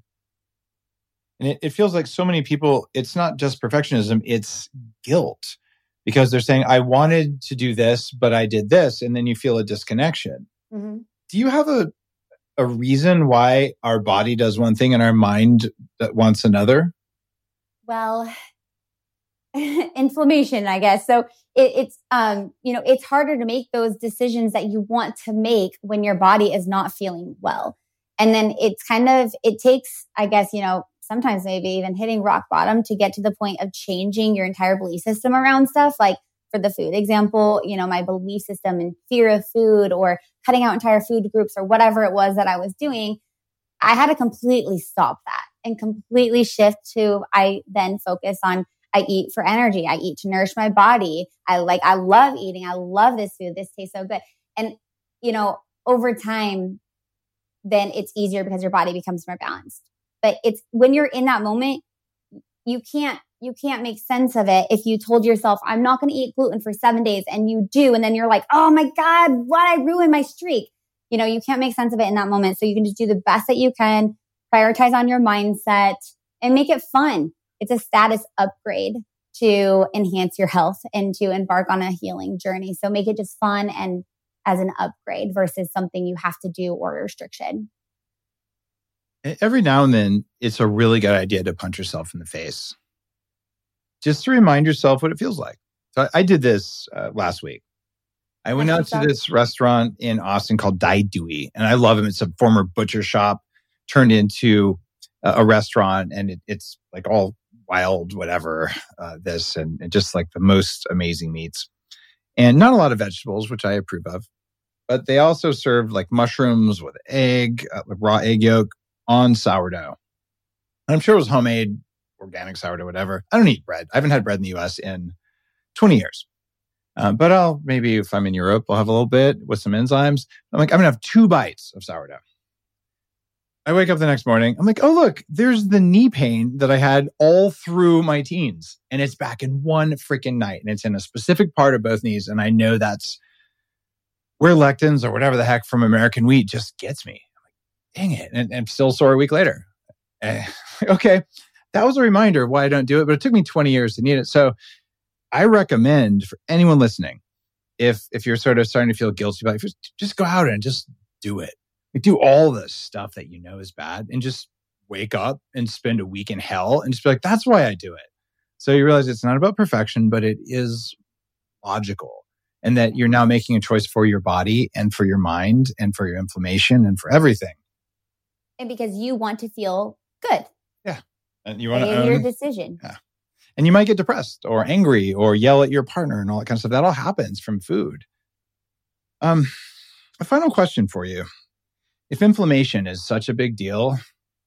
S1: And it, it feels like so many people, it's not just perfectionism, it's guilt. Because they're saying, I wanted to do this, but I did this. And then you feel a disconnection. Mm-hmm. Do you have a, a reason why our body does one thing and our mind that wants another?
S2: Well, inflammation, I guess. So it, it's, um, you know, it's harder to make those decisions that you want to make when your body is not feeling well. And then it's kind of, it takes, I guess, you know, sometimes maybe even hitting rock bottom to get to the point of changing your entire belief system around stuff. Like for the food example, you know, my belief system and fear of food or cutting out entire food groups or whatever it was that I was doing, I had to completely stop that and completely shift to, I then focus on, I eat for energy. I eat to nourish my body. I like, I love eating. I love this food. This tastes so good. And, you know, over time, then it's easier because your body becomes more balanced. But it's when you're in that moment, you can't, you can't make sense of it if you told yourself, I'm not going to eat gluten for seven days and you do. And then you're like, oh my God, what? I ruined my streak. You know, you can't make sense of it in that moment. So you can just do the best that you can, prioritize on your mindset and make it fun. It's a status upgrade to enhance your health and to embark on a healing journey. So make it just fun and as an upgrade versus something you have to do or restriction.
S1: Every now and then, it's a really good idea to punch yourself in the face. Just to remind yourself what it feels like. So I did this uh, last week. I went out to this restaurant in Austin called Dai Dui, and I love them. It's a former butcher shop turned into a, a restaurant, and it, it's like all wild, whatever, uh, this, and, and just like the most amazing meats. And not a lot of vegetables, which I approve of. But they also served like mushrooms with egg, uh, like raw egg yolk on sourdough. And I'm sure it was homemade, organic sourdough, whatever. I don't eat bread. I haven't had bread in the U S in twenty years. Um, but I'll, maybe if I'm in Europe, I'll have a little bit with some enzymes. I'm like, I'm going to have two bites of sourdough. I wake up the next morning. I'm like, oh, look, there's the knee pain that I had all through my teens. And it's back in one freaking night. And it's in a specific part of both knees. And I know that's where lectins or whatever the heck from American wheat just gets me. Dang it. And, and I'm still sore a week later. Eh, okay. That was a reminder of why I don't do it, but it took me twenty years to need it. So I recommend for anyone listening, if if you're sort of starting to feel guilty about it, just, just go out and just do it. Like do all the stuff that you know is bad and just wake up and spend a week in hell and just be like, that's why I do it. So you realize it's not about perfection, but it is logical. And that you're now making a choice for your body and for your mind and for your inflammation and for everything.
S2: And because you want to feel good.
S1: Yeah. And you want to
S2: own your
S1: own,
S2: decision.
S1: Yeah. And you might get depressed or angry or yell at your partner and all that kind of stuff. That all happens from food. Um, a final question for you. If inflammation is such a big deal,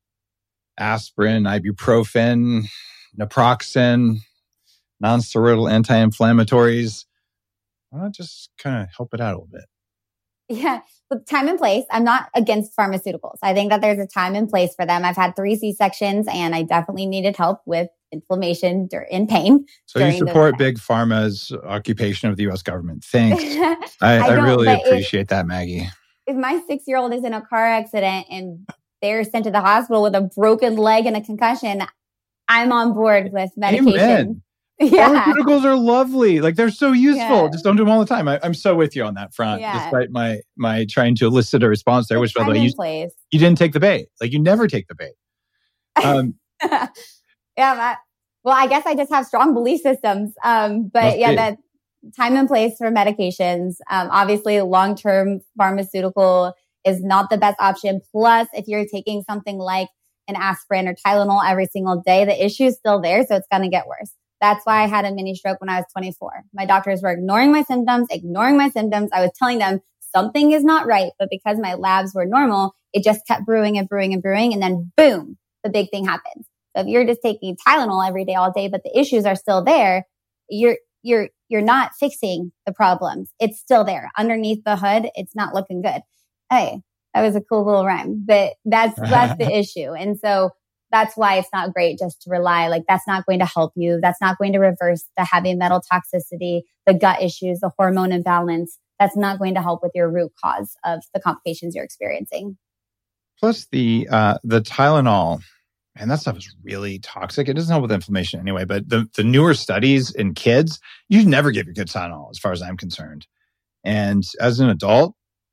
S1: aspirin, ibuprofen, naproxen, non-steroidal anti-inflammatories, why not just kind of help it out a little bit?
S2: Yeah, with time and place. I'm not against pharmaceuticals. I think that there's a time and place for them. I've had three C-sections and I definitely needed help with inflammation and pain.
S1: So you support Big Pharma's occupation of the U S government. Thanks. I, I, I really appreciate if, that, Maggie.
S2: If my six-year-old is in a car accident and they're sent to the hospital with a broken leg and a concussion, I'm on board with medication.
S1: Amen. Yeah. Pharmaceuticals are lovely. Like they're so useful. Yeah. Just don't do them all the time. I, I'm so with you on that front. Yeah. Despite my my trying to elicit a response there, which by the way, you, you didn't take the bait. Like you never take the bait. Um,
S2: yeah. That, well, I guess I just have strong belief systems. Um, but yeah, that time and place for medications. Um, obviously, long-term pharmaceutical is not the best option. Plus, if you're taking something like an aspirin or Tylenol every single day, the issue is still there. So it's going to get worse. That's why I had a mini stroke when I was twenty-four. My doctors were ignoring my symptoms, ignoring my symptoms. I was telling them something is not right, but because my labs were normal, it just kept brewing and brewing and brewing. And then boom, the big thing happens. So if you're just taking Tylenol every day, all day, but the issues are still there, you're, you're, you're not fixing the problems. It's still there underneath the hood. It's not looking good. Hey, that was a cool little rhyme, but that's, that's the issue. And so that's why it's not great just to rely, like that's not going to help you. That's not going to reverse the heavy metal toxicity, the gut issues, the hormone imbalance. That's not going to help with your root cause of the complications you're experiencing.
S1: Plus the, uh, the Tylenol, and that stuff is really toxic. It doesn't help with inflammation anyway, but the, the newer studies in kids, you should never give your kids Tylenol as far as I'm concerned. And as an adult,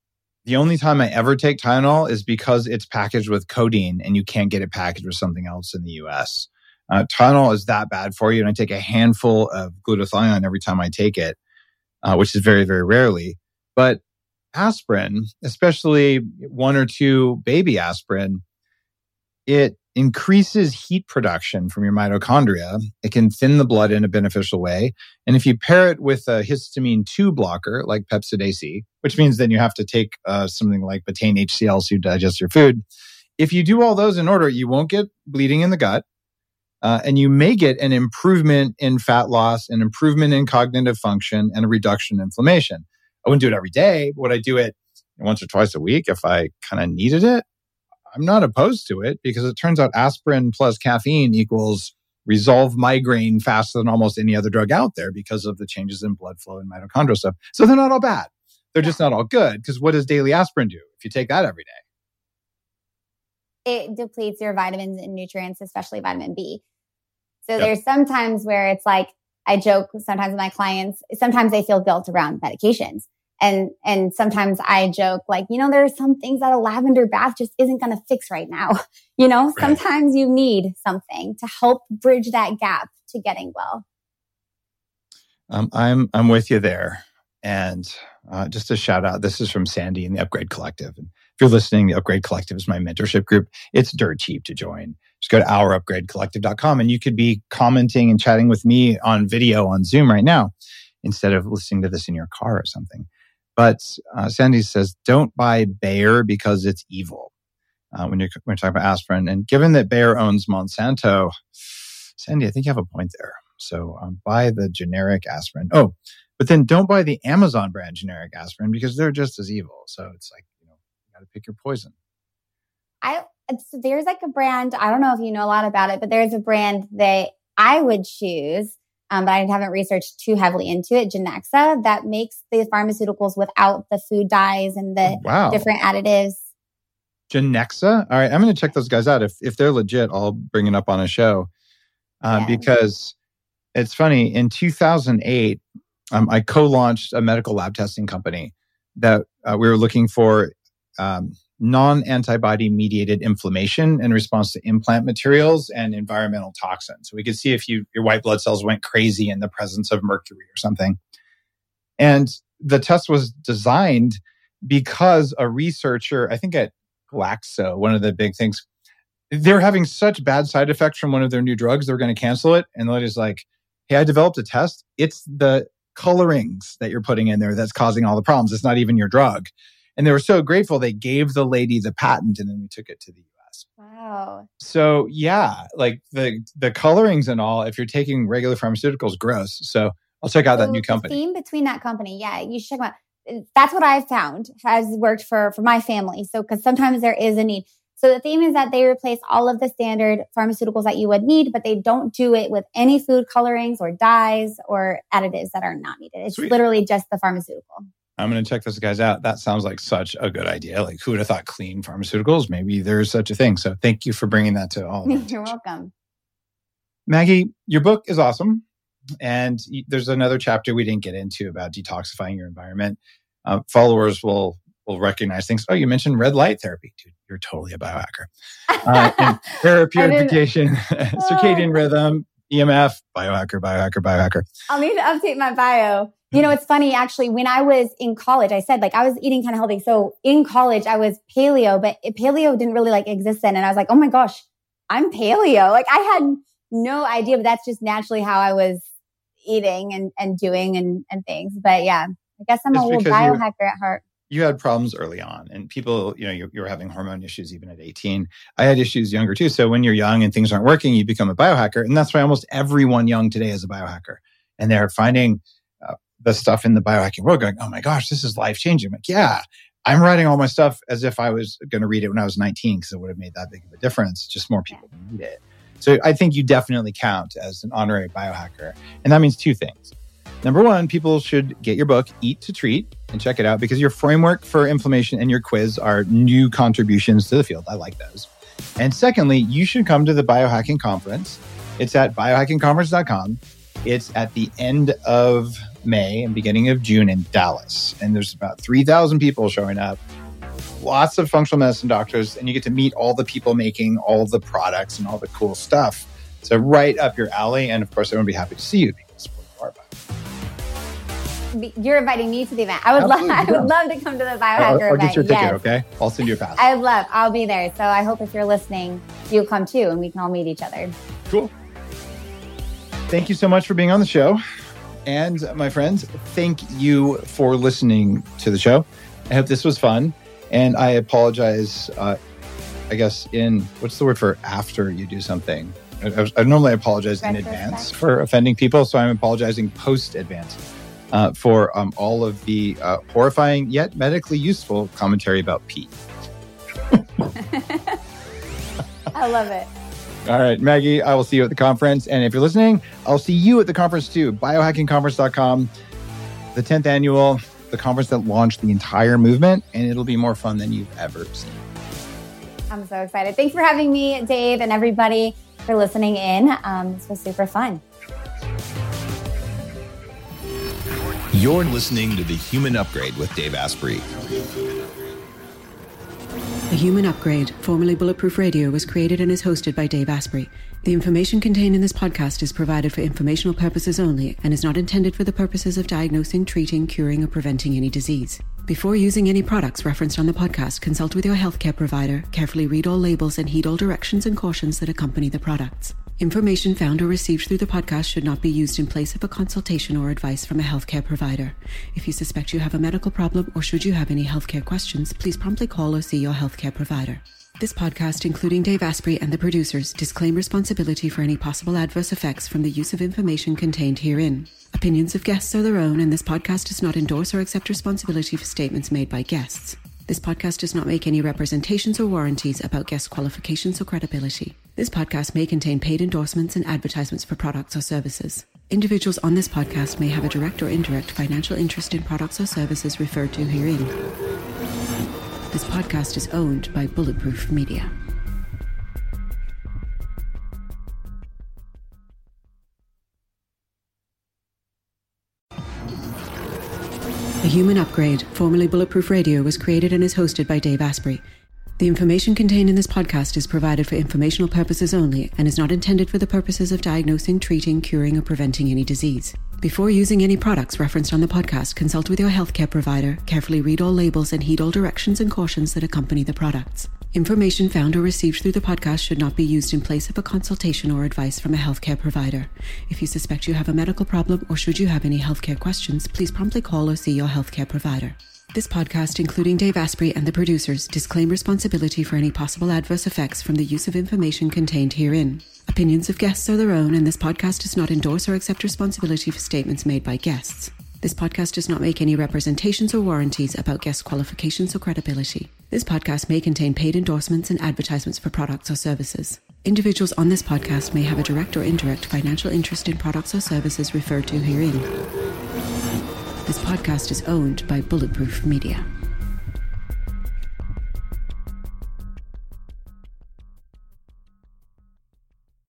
S1: The only time I ever take Tylenol is because it's packaged with codeine and you can't get it packaged with something else in the U S. Uh, Tylenol is that bad for you. And I take a handful of glutathione every time I take it, uh, which is very, very rarely. But aspirin, especially one or two baby aspirin, it increases heat production from your mitochondria. It can thin the blood in a beneficial way. And if you pair it with a histamine two blocker like Pepcid-A C, which means then you have to take uh, something like betaine H C L to digest your food. If you do all those in order, you won't get bleeding in the gut. Uh, and you may get an improvement in fat loss, an improvement in cognitive function, and a reduction in inflammation. I wouldn't do it every day, but would I do it once or twice a week if I kind of needed it? I'm not opposed to it because it turns out aspirin plus caffeine equals resolve migraine faster than almost any other drug out there because of the changes in blood flow and mitochondrial stuff. So they're not all bad. They're just not all good because what does daily aspirin do if you take that every day?
S2: It depletes your vitamins and nutrients, especially vitamin B. So
S1: Yep.
S2: there's some times where it's like, I joke sometimes with my clients, sometimes they feel guilt around medications. And, and sometimes I joke like, you know, there are some things that a lavender bath just isn't going to fix right now. You know,
S1: Right.
S2: sometimes you need something to help bridge that gap to getting well.
S1: Um, I'm I'm with you there. And uh, just a shout out, this is from Sandy in the Upgrade Collective. And if you're listening, the Upgrade Collective is my mentorship group. It's dirt cheap to join. Just go to our upgrade collective dot com and you could be commenting and chatting with me on video on Zoom right now instead of listening to this in your car or something. But uh, Sandy says, don't buy Bayer because it's evil. Uh, when you're, when you're talking about aspirin. And given that Bayer owns Monsanto, Sandy, I think you have a point there. So um, buy the generic aspirin. Oh, but then don't buy the Amazon brand generic aspirin because they're just as evil. So it's like, you know, you got to pick your poison.
S2: I it's, there's like a brand, I don't know if you know a lot about it, but there's a brand that I would choose, um, but I haven't researched too heavily into it, Genexa, that makes the pharmaceuticals without the food dyes and the
S1: Wow.
S2: different additives.
S1: Genexa? All right, I'm going to check those guys out. If if they're legit, I'll bring it up on a show. Uh,
S2: Yeah.
S1: Because it's funny, in two thousand eight, um, I co-launched a medical lab testing company that uh, we were looking for um, non-antibody mediated inflammation in response to implant materials and environmental toxins. So we could see if you your white blood cells went crazy in the presence of mercury or something. And the test was designed because a researcher, I think at Glaxo, one of the big things, they're having such bad side effects from one of their new drugs, they're going to cancel it. And the lady's like, hey, I developed a test. It's the colorings that you're putting in there that's causing all the problems. It's not even your drug. And they were so grateful they gave the lady the patent and then we took it to the U S.
S2: Wow.
S1: So yeah, like the the colorings and all, if you're taking regular pharmaceuticals, gross. So I'll check out that
S2: So
S1: new
S2: the
S1: company.
S2: theme between that company, yeah, you should check them out. That's what I've found has worked for, for my family. So, because sometimes there is a need. So the theme is that they replace all of the standard pharmaceuticals that you would need, but they don't do it with any food colorings or dyes or additives that are not needed. It's
S1: Sweet.
S2: literally just the pharmaceutical.
S1: I'm going to check those guys out. That sounds like such a good idea. Like who would have thought clean pharmaceuticals? Maybe there's such a thing. So thank you for bringing that to all of us.
S2: You're welcome.
S1: Maggie, your book is awesome. And y- there's another chapter we didn't get into about detoxifying your environment. Uh, followers will will recognize things. Oh, you mentioned red light therapy. Dude, you're totally a biohacker. Uh, and air purification, circadian rhythm, E M F, biohacker, biohacker, biohacker.
S2: I'll need to update my bio. You know, it's funny, actually, when I was in college, I said, like, I was eating kind of healthy. So in college, I was paleo, but paleo didn't really like exist then. And I was like, oh my gosh, I'm paleo. Like I had no idea, but that's just naturally how I was eating and, and doing and, and things. But yeah, I guess I'm
S1: It's
S2: a little
S1: because you-
S2: biohacker at heart.
S1: You had problems early on and people, you know, you, you were having hormone issues even at eighteen. I had issues younger too. So when you're young and things aren't working, you become a biohacker. And that's why almost everyone young today is a biohacker. And they're finding uh, the stuff in the biohacking world going, oh my gosh, this is life changing. Like, yeah, I'm writing all my stuff as if I was going to read it when I was nineteen because it would have made that big of a difference. Just more people need it. So I think you definitely count as an honorary biohacker. And that means two things. Number one, people should get your book, Eat to Treat, and check it out because your framework for inflammation and your quiz are new contributions to the field. I like those. And secondly, you should come to the Biohacking Conference. It's at biohacking conference dot com. It's at the end of May and beginning of June in Dallas. And there's about three thousand people showing up. lots of functional medicine doctors, and you get to meet all the people making all the products and all the cool stuff. So right up your alley. And of course, everyone would be happy to see you because we are bio.
S2: You're inviting me to the event. I would love I would love to come to the biohacker
S1: I'll, I'll
S2: event.
S1: get your ticket,
S2: yes.
S1: Okay? I'll send you a pass.
S2: I would love. I'll be there. So I hope if you're listening, you'll come too, and we can all meet each other.
S1: Cool. Thank you so much for being on the show. And my friends, thank you for listening to the show. I hope this was fun. And I apologize, uh, I guess, in, what's the word for after you do something? I, I normally apologize in advance for offending people. So I'm apologizing post-advance uh, for um, all of the uh, horrifying yet medically useful commentary about pee.
S2: I love it.
S1: All right, Maggie, I will see you at the conference. And if you're listening, I'll see you at the conference too. biohacking conference dot com, the tenth annual, the conference that launched the entire movement, and it'll be more fun than you've ever seen.
S2: I'm so excited. Thanks for having me, Dave, and everybody for listening in. Um, this was super fun.
S4: You're listening to The Human Upgrade with Dave Asprey.
S5: The Human Upgrade, formerly Bulletproof Radio, was created and is hosted by Dave Asprey. The information contained in this podcast is provided for informational purposes only and is not intended for the purposes of diagnosing, treating, curing, or preventing any disease. Before using any products referenced on the podcast, consult with your healthcare provider, carefully read all labels, and heed all directions and cautions that accompany the products. Information found or received through the podcast should not be used in place of a consultation or advice from a healthcare provider. If you suspect you have a medical problem or should you have any healthcare questions, please promptly call or see your healthcare provider. This podcast, including Dave Asprey and the producers, disclaim responsibility for any possible adverse effects from the use of information contained herein. Opinions of guests are their own, and this podcast does not endorse or accept responsibility for statements made by guests. This podcast does not make any representations or warranties about guest qualifications or credibility. This podcast may contain paid endorsements and advertisements for products or services. Individuals on this podcast may have a direct or indirect financial interest in products or services referred to herein. This podcast is owned by Bulletproof Media. The Human Upgrade, formerly Bulletproof Radio, was created and is hosted by Dave Asprey. The information contained in this podcast is provided for informational purposes only and is not intended for the purposes of diagnosing, treating, curing, or preventing any disease. Before using any products referenced on the podcast, consult with your healthcare provider, carefully read all labels, and heed all directions and cautions that accompany the products. Information found or received through the podcast should not be used in place of a consultation or advice from a healthcare provider. If you suspect you have a medical problem or should you have any healthcare questions, please promptly call or see your healthcare provider. This podcast, including Dave Asprey and the producers, disclaim responsibility for any possible adverse effects from the use of information contained herein. Opinions of guests are their own, and this podcast does not endorse or accept responsibility for statements made by guests. This podcast does not make any representations or warranties about guest qualifications or credibility. This podcast may contain paid endorsements and advertisements for products or services. Individuals on this podcast may have a direct or indirect financial interest in products or services referred to herein. This podcast is owned by Bulletproof Media.